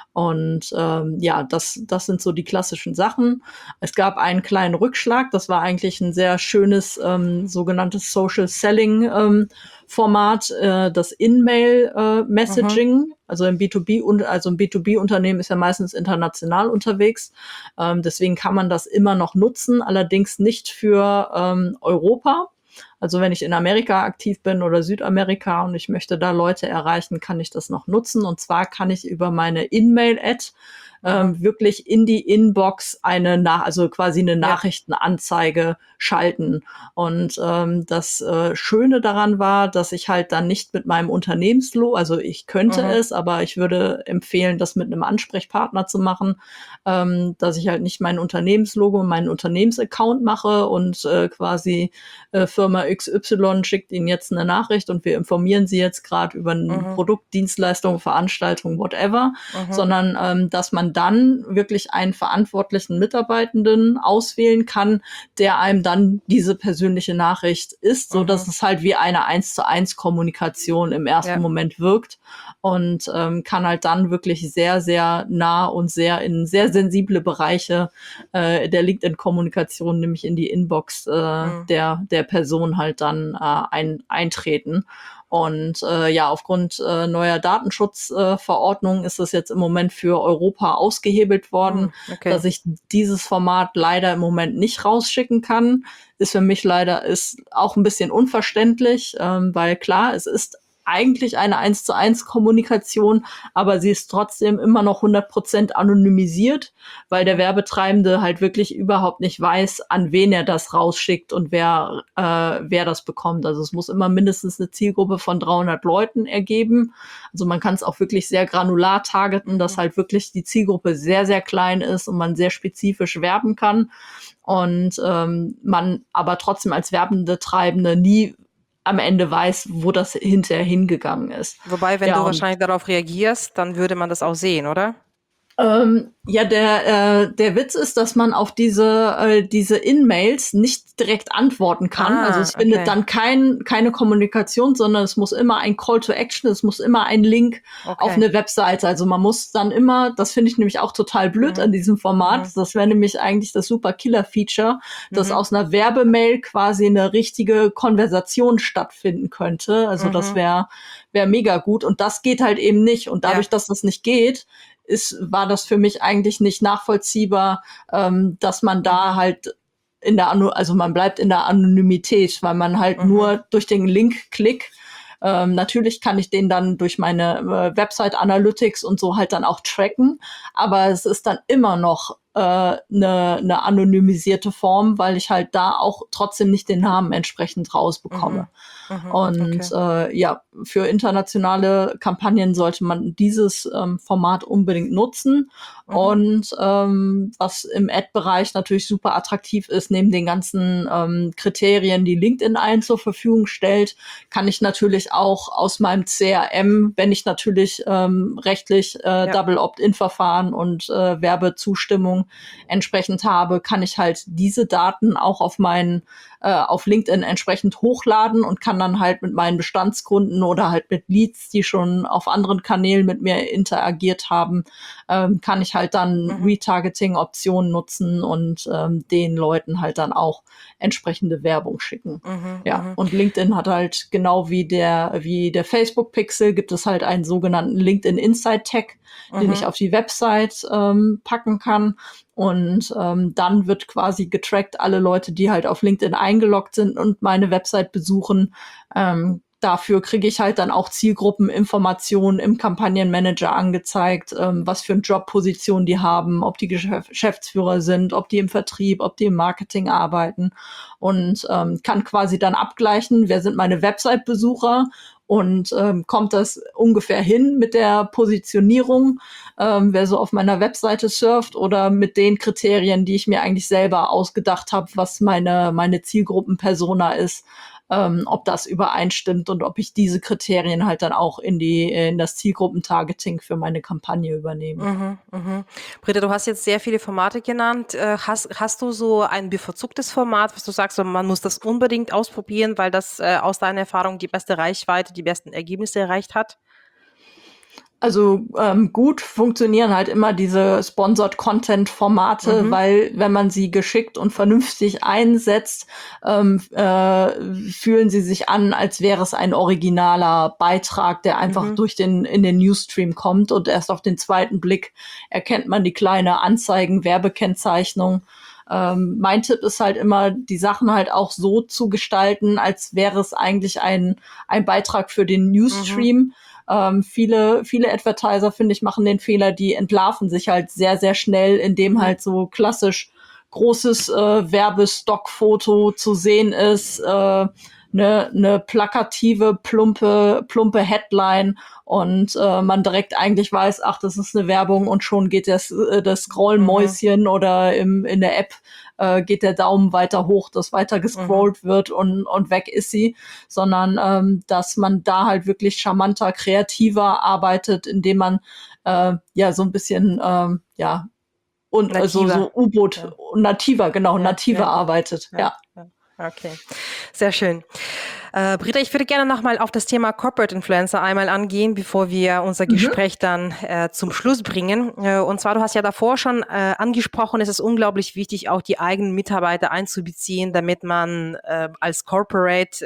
Und ähm, ja, das, das sind so die klassischen Sachen. Es gab einen kleinen Rückschlag. Das war eigentlich ein sehr schönes ähm, sogenanntes Social Selling ähm, Format, äh, das In-Mail äh, Messaging. Also im B zwei B und also ein B zwei B-Unternehmen ist ja meistens international unterwegs. Ähm, deswegen kann man das immer noch nutzen, allerdings nicht für ähm, Europa. Also wenn ich in Amerika aktiv bin oder Südamerika und ich möchte da Leute erreichen, kann ich das noch nutzen. Und zwar kann ich über meine In-Mail-Ad ähm, wirklich in die Inbox eine nach, also quasi eine Nachrichtenanzeige schalten. Und ähm, das äh, Schöne daran war, dass ich halt dann nicht mit meinem Unternehmenslogo, also ich könnte Mhm. es, aber ich würde empfehlen, das mit einem Ansprechpartner zu machen, ähm, dass ich halt nicht mein Unternehmenslogo und meinen Unternehmensaccount mache und äh, quasi äh, Firma X Y schickt Ihnen jetzt eine Nachricht und wir informieren Sie jetzt gerade über ein Mhm. Produkt, Dienstleistung, Veranstaltung, whatever, Mhm. sondern ähm, dass man dann wirklich einen verantwortlichen Mitarbeitenden auswählen kann, der einem dann diese persönliche Nachricht ist, so dass Mhm. es halt wie eine eins zu eins Kommunikation im ersten Ja. Moment wirkt und ähm, kann halt dann wirklich sehr, sehr nah und sehr in sehr sensible Bereiche äh, der LinkedIn-Kommunikation, nämlich in die Inbox äh, Mhm. der, der Person halt dann äh, ein, eintreten. Und äh, ja, aufgrund äh, neuer Datenschutzverordnungen äh, ist das jetzt im Moment für Europa ausgehebelt worden, Hm, okay. dass ich dieses Format leider im Moment nicht rausschicken kann. Ist für mich leider ist auch ein bisschen unverständlich, ähm, weil klar, es ist eigentlich eine eins zu eins Kommunikation, aber sie ist trotzdem immer noch hundert Prozent anonymisiert, weil der Werbetreibende halt wirklich überhaupt nicht weiß, an wen er das rausschickt und wer, äh, wer das bekommt. Also es muss immer mindestens eine Zielgruppe von dreihundert Leuten ergeben. Also man kann es auch wirklich sehr granular targeten, dass halt wirklich die Zielgruppe sehr, sehr klein ist und man sehr spezifisch werben kann. Und ähm, man aber trotzdem als werbende Treibende nie am Ende weiß, wo das hinterher hingegangen ist. Wobei, wenn Ja, du und wahrscheinlich darauf reagierst, dann würde man das auch sehen, oder? Ähm, ja, der, äh, der Witz ist, dass man auf diese, äh, diese In-Mails nicht direkt antworten kann. Ah, also es findet okay. dann kein, keine Kommunikation, sondern es muss immer ein Call to Action, es muss immer ein Link Okay. auf eine Webseite. Also man muss dann immer, das finde ich nämlich auch total blöd Mhm. an diesem Format, Mhm. das wäre nämlich eigentlich das super Killer-Feature, dass Mhm. aus einer Werbemail quasi eine richtige Konversation stattfinden könnte. Also das Mhm. wäre wäre mega gut und das geht halt eben nicht. Und dadurch, Ja. dass das nicht geht, ist, war das für mich eigentlich nicht nachvollziehbar, ähm, dass man da halt in der, Ano- also man bleibt in der Anonymität, weil man halt Mhm. nur durch den Link-Klick, ähm, natürlich kann ich den dann durch meine äh, Website-Analytics und so halt dann auch tracken, aber es ist dann immer noch eine äh, ne ne anonymisierte Form, weil ich halt da auch trotzdem nicht den Namen entsprechend rausbekomme. Mhm. Und Okay. äh, ja, für internationale Kampagnen sollte man dieses ähm, Format unbedingt nutzen. Mhm. Und ähm, was im Ad-Bereich natürlich super attraktiv ist, neben den ganzen ähm, Kriterien, die LinkedIn allen zur Verfügung stellt, kann ich natürlich auch aus meinem C R M, wenn ich natürlich ähm, rechtlich äh, Ja. Double Opt-in-Verfahren und äh, Werbezustimmung entsprechend habe, kann ich halt diese Daten auch auf meinen äh, auf LinkedIn entsprechend hochladen und kann dann halt mit meinen Bestandskunden oder halt mit Leads, die schon auf anderen Kanälen mit mir interagiert haben, ähm, kann ich halt dann Mhm. Retargeting-Optionen nutzen und ähm, den Leuten halt dann auch entsprechende Werbung schicken. Mhm. Ja, Mhm. und LinkedIn hat halt genau wie der wie der Facebook-Pixel gibt es halt einen sogenannten LinkedIn Insight Tag, den ich Mhm. auf die Website ähm, packen kann. Und ähm, dann wird quasi getrackt, alle Leute, die halt auf LinkedIn eingeloggt sind und meine Website besuchen. Ähm, dafür kriege ich halt dann auch Zielgruppeninformationen im Kampagnenmanager angezeigt, ähm, was für eine Jobposition die haben, ob die Geschäf- Geschäftsführer sind, ob die im Vertrieb, ob die im Marketing arbeiten und ähm, kann quasi dann abgleichen, wer sind meine Website-Besucher und ähm, kommt das ungefähr hin mit der Positionierung, ähm, wer so auf meiner Webseite surft oder mit den Kriterien, die ich mir eigentlich selber ausgedacht habe, was meine, meine Zielgruppenpersona ist, ähm, ob das übereinstimmt und ob ich diese Kriterien halt dann auch in die in das Zielgruppentargeting für meine Kampagne übernehme. Mhm. Mhm. Britta, du hast jetzt sehr viele Formate genannt. Äh, Hast, hast du so ein bevorzugtes Format, was du sagst, so, man muss das unbedingt ausprobieren, weil das äh, aus deiner Erfahrung die beste Reichweite, die besten Ergebnisse erreicht hat? Also ähm, gut funktionieren halt immer diese Sponsored Content Formate, Mhm. weil wenn man sie geschickt und vernünftig einsetzt, ähm, äh, fühlen sie sich an, als wäre es ein originaler Beitrag, der einfach Mhm. durch den in den Newsstream kommt und erst auf den zweiten Blick erkennt man die kleine Anzeigen-Werbekennzeichnung. Ähm, mein Tipp ist halt immer, die Sachen halt auch so zu gestalten, als wäre es eigentlich ein ein Beitrag für den Mhm. Newsstream. Ähm, viele, viele Advertiser, finde ich, machen den Fehler, die entlarven sich halt sehr, sehr schnell, indem Mhm. halt so klassisch großes äh, Werbestockfoto zu sehen ist, äh, ne, ne plakative, plumpe, plumpe Headline und äh, man direkt eigentlich weiß, ach, das ist eine Werbung und schon geht das, äh, das Mhm. Scrollmäuschen oder im, in der App äh, geht der Daumen weiter hoch, dass weiter Mhm. gescrollt wird und, und weg ist sie, sondern ähm, dass man da halt wirklich charmanter, kreativer arbeitet, indem man äh, ja so ein bisschen ähm, ja und also Nativer. so U-Boot Ja. nativer, genau, Ja, nativer ja, arbeitet. ja, Ja. ja. Okay, sehr schön. Äh, Britta, ich würde gerne nochmal auf das Thema Corporate Influencer einmal angehen, bevor wir unser Mhm. Gespräch dann äh, zum Schluss bringen. Äh, und zwar, du hast ja davor schon äh, angesprochen, es ist unglaublich wichtig, auch die eigenen Mitarbeiter einzubeziehen, damit man äh, als Corporate äh,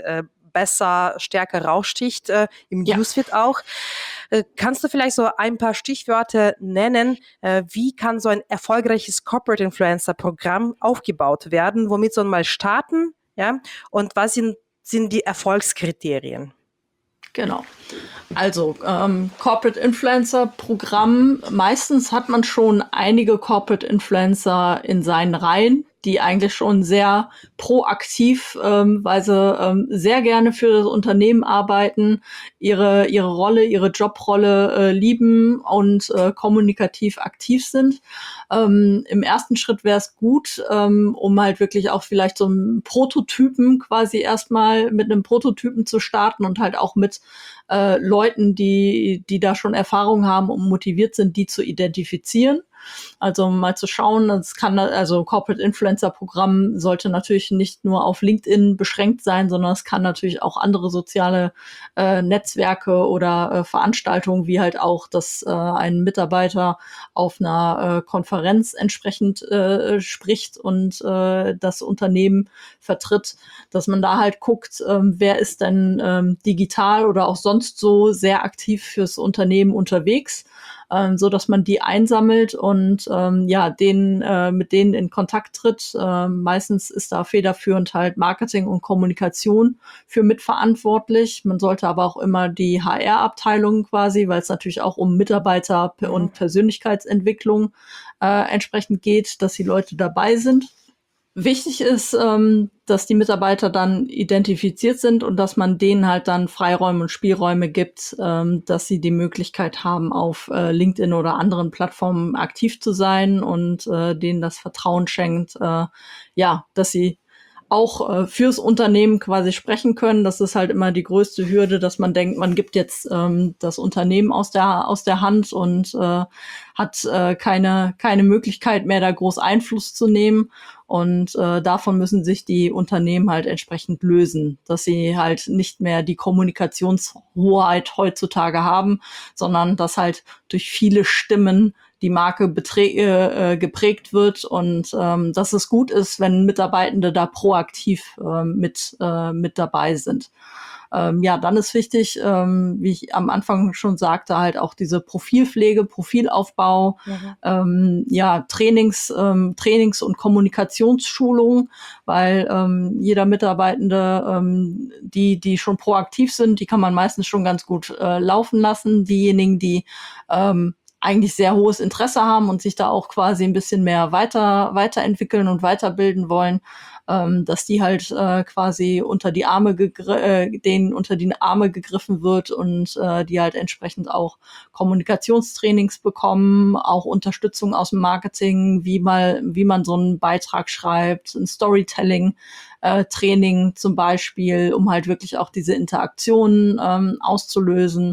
besser, stärker raussticht, äh, im Ja. Newsfeed auch. Äh, kannst du vielleicht so ein paar Stichwörter nennen? Äh, wie kann so ein erfolgreiches Corporate Influencer Programm aufgebaut werden? Womit soll man mal starten? Ja? Und was sind, sind die Erfolgskriterien? Genau. Also ähm, Corporate Influencer Programm, meistens hat man schon einige Corporate Influencer in seinen Reihen, die eigentlich schon sehr proaktiv, ähm, weil sie ähm, sehr gerne für das Unternehmen arbeiten, ihre ihre Rolle, ihre Jobrolle äh, lieben und äh, kommunikativ aktiv sind. Ähm, Im ersten Schritt wäre es gut, ähm, um halt wirklich auch vielleicht so einen Prototypen quasi erstmal mit einem Prototypen zu starten und halt auch mit äh, Leuten, die die da schon Erfahrung haben und motiviert sind, die zu identifizieren. Also mal zu schauen, das kann, also Corporate Influencer Programm sollte natürlich nicht nur auf LinkedIn beschränkt sein, sondern es kann natürlich auch andere soziale äh, Netzwerke oder äh, Veranstaltungen, wie halt auch, dass äh, ein Mitarbeiter auf einer äh, Konferenz entsprechend äh, spricht und äh, das Unternehmen vertritt, dass man da halt guckt, ähm, wer ist denn ähm, digital oder auch sonst so sehr aktiv fürs Unternehmen unterwegs, ähm, so dass man die einsammelt und ähm, ja, denen, äh, mit denen in Kontakt tritt. Ähm, meistens ist da federführend halt Marketing und Kommunikation für mitverantwortlich. Man sollte aber auch immer die H R-Abteilung quasi, weil es natürlich auch um Mitarbeiter- und Persönlichkeitsentwicklung äh, entsprechend geht, dass die Leute dabei sind. Wichtig ist, ähm, dass die Mitarbeiter dann identifiziert sind und dass man denen halt dann Freiräume und Spielräume gibt, ähm, dass sie die Möglichkeit haben, auf äh, LinkedIn oder anderen Plattformen aktiv zu sein und äh, denen das Vertrauen schenkt, äh, ja, dass sie auch äh, fürs Unternehmen quasi sprechen können. Das ist halt immer die größte Hürde, dass man denkt, man gibt jetzt ähm, das Unternehmen aus der aus der Hand und äh, hat äh, keine keine Möglichkeit mehr, da groß Einfluss zu nehmen. Und äh, davon müssen sich die Unternehmen halt entsprechend lösen, dass sie halt nicht mehr die Kommunikationshoheit heutzutage haben, sondern dass halt durch viele Stimmen die Marke beträ- äh, geprägt wird und ähm, dass es gut ist, wenn Mitarbeitende da proaktiv äh, mit, äh, mit dabei sind. Ähm, ja, dann ist wichtig, ähm, wie ich am Anfang schon sagte, halt auch diese Profilpflege, Profilaufbau, Mhm. ähm, ja, Trainings, ähm, Trainings- und Kommunikationsschulungen, weil ähm, jeder Mitarbeitende, ähm, die, die schon proaktiv sind, die kann man meistens schon ganz gut äh, laufen lassen. Diejenigen, die ähm, eigentlich sehr hohes Interesse haben und sich da auch quasi ein bisschen mehr weiter weiterentwickeln und weiterbilden wollen, ähm, dass die halt äh, quasi unter die Arme gegr- äh, denen unter die Arme gegriffen wird und äh, die halt entsprechend auch Kommunikationstrainings bekommen, auch Unterstützung aus dem Marketing, wie mal wie man so einen Beitrag schreibt, ein Storytelling äh, Training zum Beispiel, um halt wirklich auch diese Interaktionen ähm, auszulösen.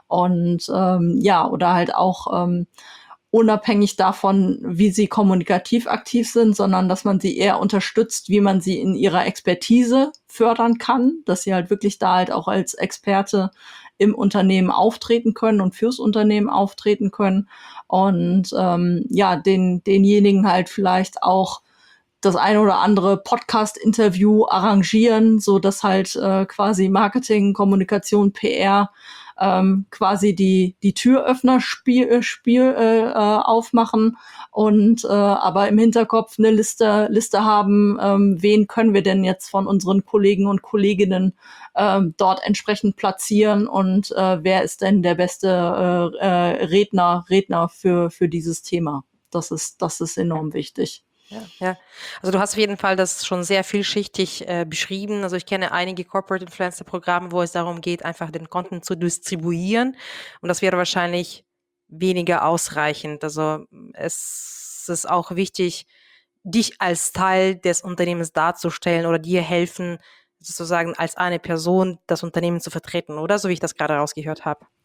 Und ähm, ja, oder halt auch ähm, unabhängig davon, wie sie kommunikativ aktiv sind, sondern dass man sie eher unterstützt, wie man sie in ihrer Expertise fördern kann, dass sie halt wirklich da halt auch als Experte im Unternehmen auftreten können und fürs Unternehmen auftreten können. Und ähm, ja, den, denjenigen halt vielleicht auch das eine oder andere Podcast-Interview arrangieren, so dass halt äh, quasi Marketing, Kommunikation, P R ähm, quasi die die Türöffner Spiel, Spiel äh, äh, aufmachen und äh, aber im Hinterkopf eine Liste Liste haben, ähm, wen können wir denn jetzt von unseren Kollegen und Kolleginnen ähm, dort entsprechend platzieren und äh, wer ist denn der beste äh, äh, Redner Redner für für dieses Thema? Das ist das ist enorm wichtig. Ja, ja. Also du hast auf jeden Fall das schon sehr vielschichtig äh, beschrieben. Also ich kenne einige Corporate Influencer Programme, wo es darum geht, einfach den Content zu distribuieren. Und das wäre wahrscheinlich weniger ausreichend. Also es ist auch wichtig, dich als Teil des Unternehmens darzustellen oder dir helfen, sozusagen als eine Person das Unternehmen zu vertreten, oder? So wie ich das gerade rausgehört habe.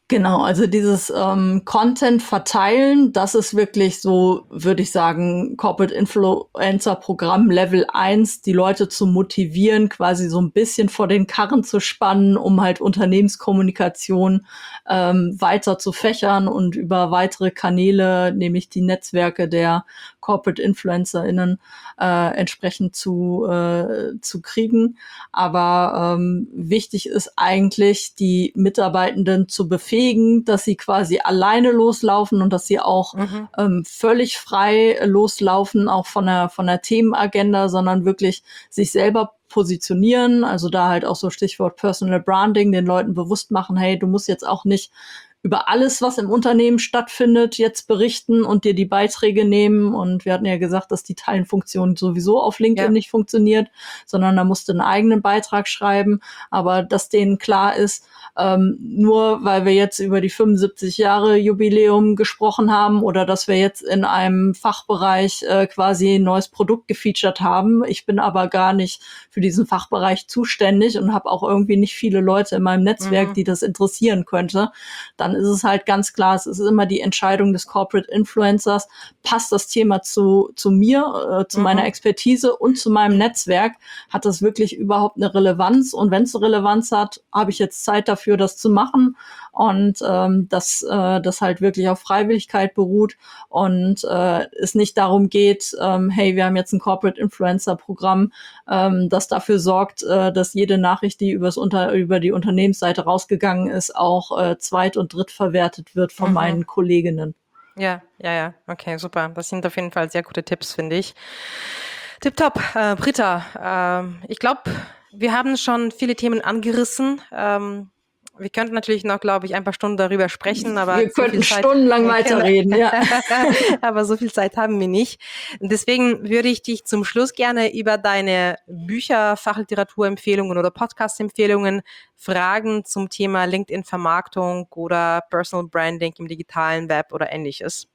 Genau, also dieses ähm, Content verteilen, das ist wirklich so, würde ich sagen, Corporate Influencer Programm Level eins, die Leute zu motivieren, quasi so ein bisschen vor den Karren zu spannen, um halt Unternehmenskommunikation ähm, weiter zu fächern und über weitere Kanäle, nämlich die Netzwerke der Corporate InfluencerInnen, äh, entsprechend zu, äh, zu kriegen. Aber ähm, wichtig ist eigentlich, die Mitarbeitenden zu befähigen, dass sie quasi alleine loslaufen und dass sie auch Mhm. ähm, völlig frei loslaufen, auch von der, von der Themenagenda, sondern wirklich sich selber positionieren. Also da halt auch so Stichwort Personal Branding, den Leuten bewusst machen, hey, du musst jetzt auch nicht über alles, was im Unternehmen stattfindet, jetzt berichten und dir die Beiträge nehmen. Und wir hatten ja gesagt, dass die Teilenfunktion sowieso auf LinkedIn Ja. nicht funktioniert, sondern da musst du einen eigenen Beitrag schreiben. Aber dass denen klar ist, ähm, nur weil wir jetzt über die fünfundsiebzig Jahre Jubiläum gesprochen haben oder dass wir jetzt in einem Fachbereich äh, quasi ein neues Produkt gefeatured haben. Ich bin aber gar nicht für diesen Fachbereich zuständig und habe auch irgendwie nicht viele Leute in meinem Netzwerk, Mhm. die das interessieren könnte. Dann ist es halt ganz klar, es ist immer die Entscheidung des Corporate Influencers, passt das Thema zu, zu mir, äh, zu Mhm. meiner Expertise und zu meinem Netzwerk, hat das wirklich überhaupt eine Relevanz? Und wenn es eine Relevanz hat, habe ich jetzt Zeit dafür, das zu machen und ähm, dass äh, das halt wirklich auf Freiwilligkeit beruht und äh, es nicht darum geht, ähm, hey, wir haben jetzt ein Corporate Influencer Programm, ähm, das dafür sorgt, äh, dass jede Nachricht, die übers Unter über die Unternehmensseite rausgegangen ist, auch äh, zweit- und drittverwertet wird von Mhm. meinen Kolleginnen. Ja, ja, ja. Okay, super. Das sind auf jeden Fall sehr gute Tipps, finde ich. Tipptopp. Äh, Britta, ähm, ich glaube, wir haben schon viele Themen angerissen. Ähm, wir könnten natürlich noch, glaube ich, ein paar Stunden darüber sprechen, aber Wir so viel könnten Zeit, stundenlang äh, weiterreden, ja. aber so viel Zeit haben wir nicht. Deswegen würde ich dich zum Schluss gerne über deine Bücher, Fachliteraturempfehlungen oder Podcast-Empfehlungen fragen zum Thema LinkedIn-Vermarktung oder Personal Branding im digitalen Web oder ähnliches.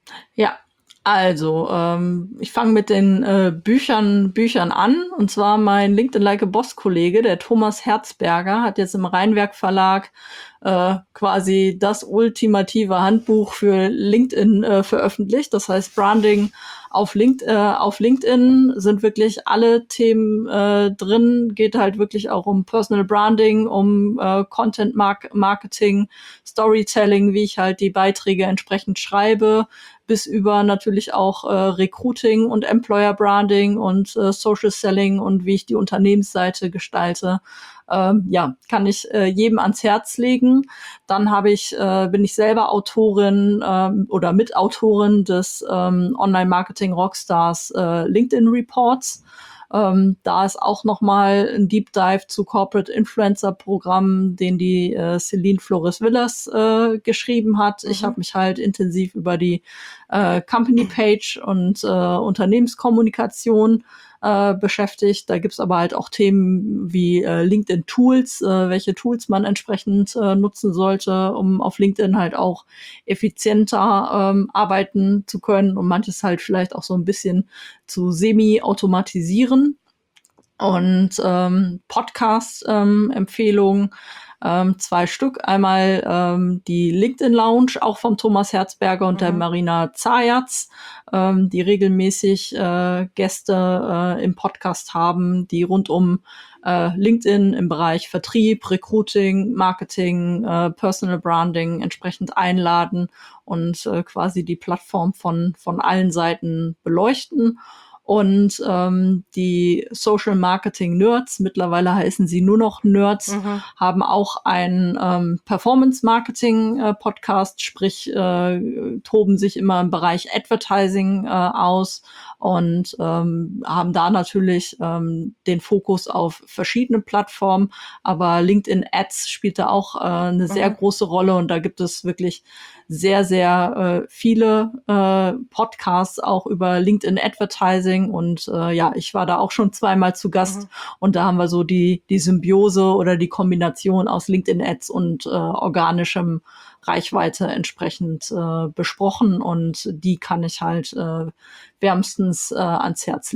Ja, also ähm, ich fange mit den äh, Büchern Büchern an. Und zwar mein LinkedIn Like a Boss Kollege, der Thomas Herzberger, hat jetzt im Rheinwerk Verlag äh, quasi das ultimative Handbuch für LinkedIn äh, veröffentlicht. Das heißt Branding auf, Link, äh, auf LinkedIn sind wirklich alle Themen äh, drin. Geht halt wirklich auch um Personal Branding, um äh, Content Mark- Marketing, Storytelling, wie ich halt die Beiträge entsprechend schreibe, bis über natürlich auch äh, Recruiting und Employer Branding und äh, Social Selling und wie ich die Unternehmensseite gestalte. Ähm, ja, kann ich äh, jedem ans Herz legen. Dann habe ich, äh, bin ich selber Autorin ähm, oder Mitautorin des ähm, Online-Marketing Rockstars äh, LinkedIn Reports. Ähm, da ist auch nochmal ein Deep Dive zu Corporate Influencer Programm, den die äh, Celine Flores Villas äh, geschrieben hat. Mhm. Ich habe mich halt intensiv über die äh, Company Page und äh, Unternehmenskommunikation äh, beschäftigt. Da gibt's aber halt auch Themen wie äh, LinkedIn Tools, äh, welche Tools man entsprechend äh, nutzen sollte, um auf LinkedIn halt auch effizienter ähm, arbeiten zu können und manches halt vielleicht auch so ein bisschen zu semi-automatisieren. Und ähm, Podcast-Empfehlungen, ähm, zwei Stück. Einmal ähm, die LinkedIn Lounge, auch vom Thomas Herzberger und mhm. der Marina Zayatz, ähm, die regelmäßig äh, Gäste äh, im Podcast haben, die rund um äh, LinkedIn im Bereich Vertrieb, Recruiting, Marketing, äh, Personal Branding entsprechend einladen und äh, quasi die Plattform von, von allen Seiten beleuchten. Und ähm, die Social Marketing Nerds, mittlerweile heißen sie nur noch Nerds, mhm. haben auch einen ähm, Performance Marketing äh, Podcast, sprich äh, toben sich immer im Bereich Advertising äh, aus und ähm, haben da natürlich ähm, den Fokus auf verschiedene Plattformen, aber LinkedIn Ads spielt da auch äh, eine mhm. sehr große Rolle und da gibt es wirklich sehr, sehr äh, viele äh, Podcasts auch über LinkedIn Advertising und äh, ja, ich war da auch schon zweimal zu Gast mhm. und da haben wir so die die Symbiose oder die Kombination aus LinkedIn Ads und äh, organischem Reichweite entsprechend äh, besprochen und die kann ich halt äh, wärmstens äh, ans Herz legen.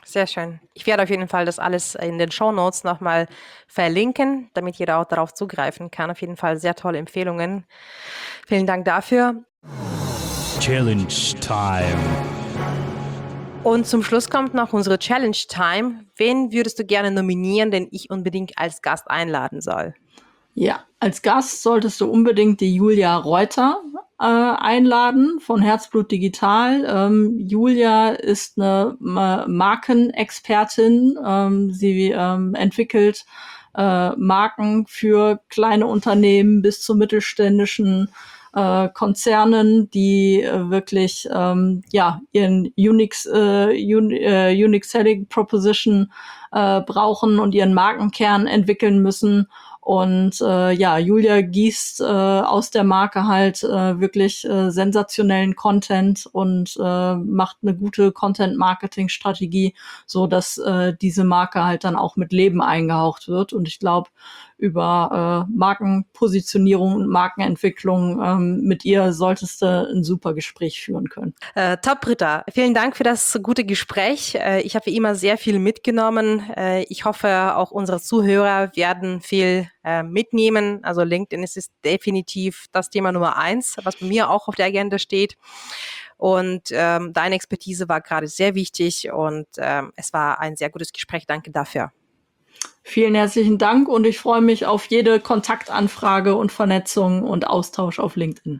Sehr schön. Ich werde auf jeden Fall das alles in den Shownotes nochmal verlinken, damit jeder auch darauf zugreifen kann. Auf jeden Fall sehr tolle Empfehlungen. Vielen Dank dafür. Challenge Time. Und zum Schluss kommt noch unsere Challenge Time. Wen würdest du gerne nominieren, den ich unbedingt als Gast einladen soll? Ja, als Gast solltest du unbedingt die Julia Reuter äh, einladen von Herzblut Digital. Ähm, Julia ist eine äh, Markenexpertin. Ähm, sie ähm, entwickelt äh, Marken für kleine Unternehmen bis zu mittelständischen äh, Konzernen, die äh, wirklich ähm, ja ihren Unique, äh, un, äh, Unique Selling Proposition äh, brauchen und ihren Markenkern entwickeln müssen. Und äh, ja, Julia gießt äh, aus der Marke halt äh, wirklich äh, sensationellen Content und äh, macht eine gute Content-Marketing-Strategie, so dass äh, diese Marke halt dann auch mit Leben eingehaucht wird. Und ich glaube, über äh, Markenpositionierung und Markenentwicklung ähm, mit ihr solltest du ein super Gespräch führen können. Äh, top, Britta. Vielen Dank für das gute Gespräch. Äh, ich habe wie immer sehr viel mitgenommen. Äh, ich hoffe, auch unsere Zuhörer werden viel äh, mitnehmen. Also LinkedIn ist, ist definitiv das Thema Nummer eins, was bei mir auch auf der Agenda steht. Und ähm, deine Expertise war gerade sehr wichtig und ähm, es war ein sehr gutes Gespräch. Danke dafür. Vielen herzlichen Dank und ich freue mich auf jede Kontaktanfrage und Vernetzung und Austausch auf LinkedIn.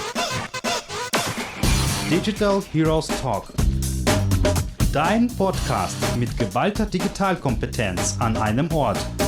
Digital Heroes Talk. Dein Podcast mit geballter Digitalkompetenz an einem Ort.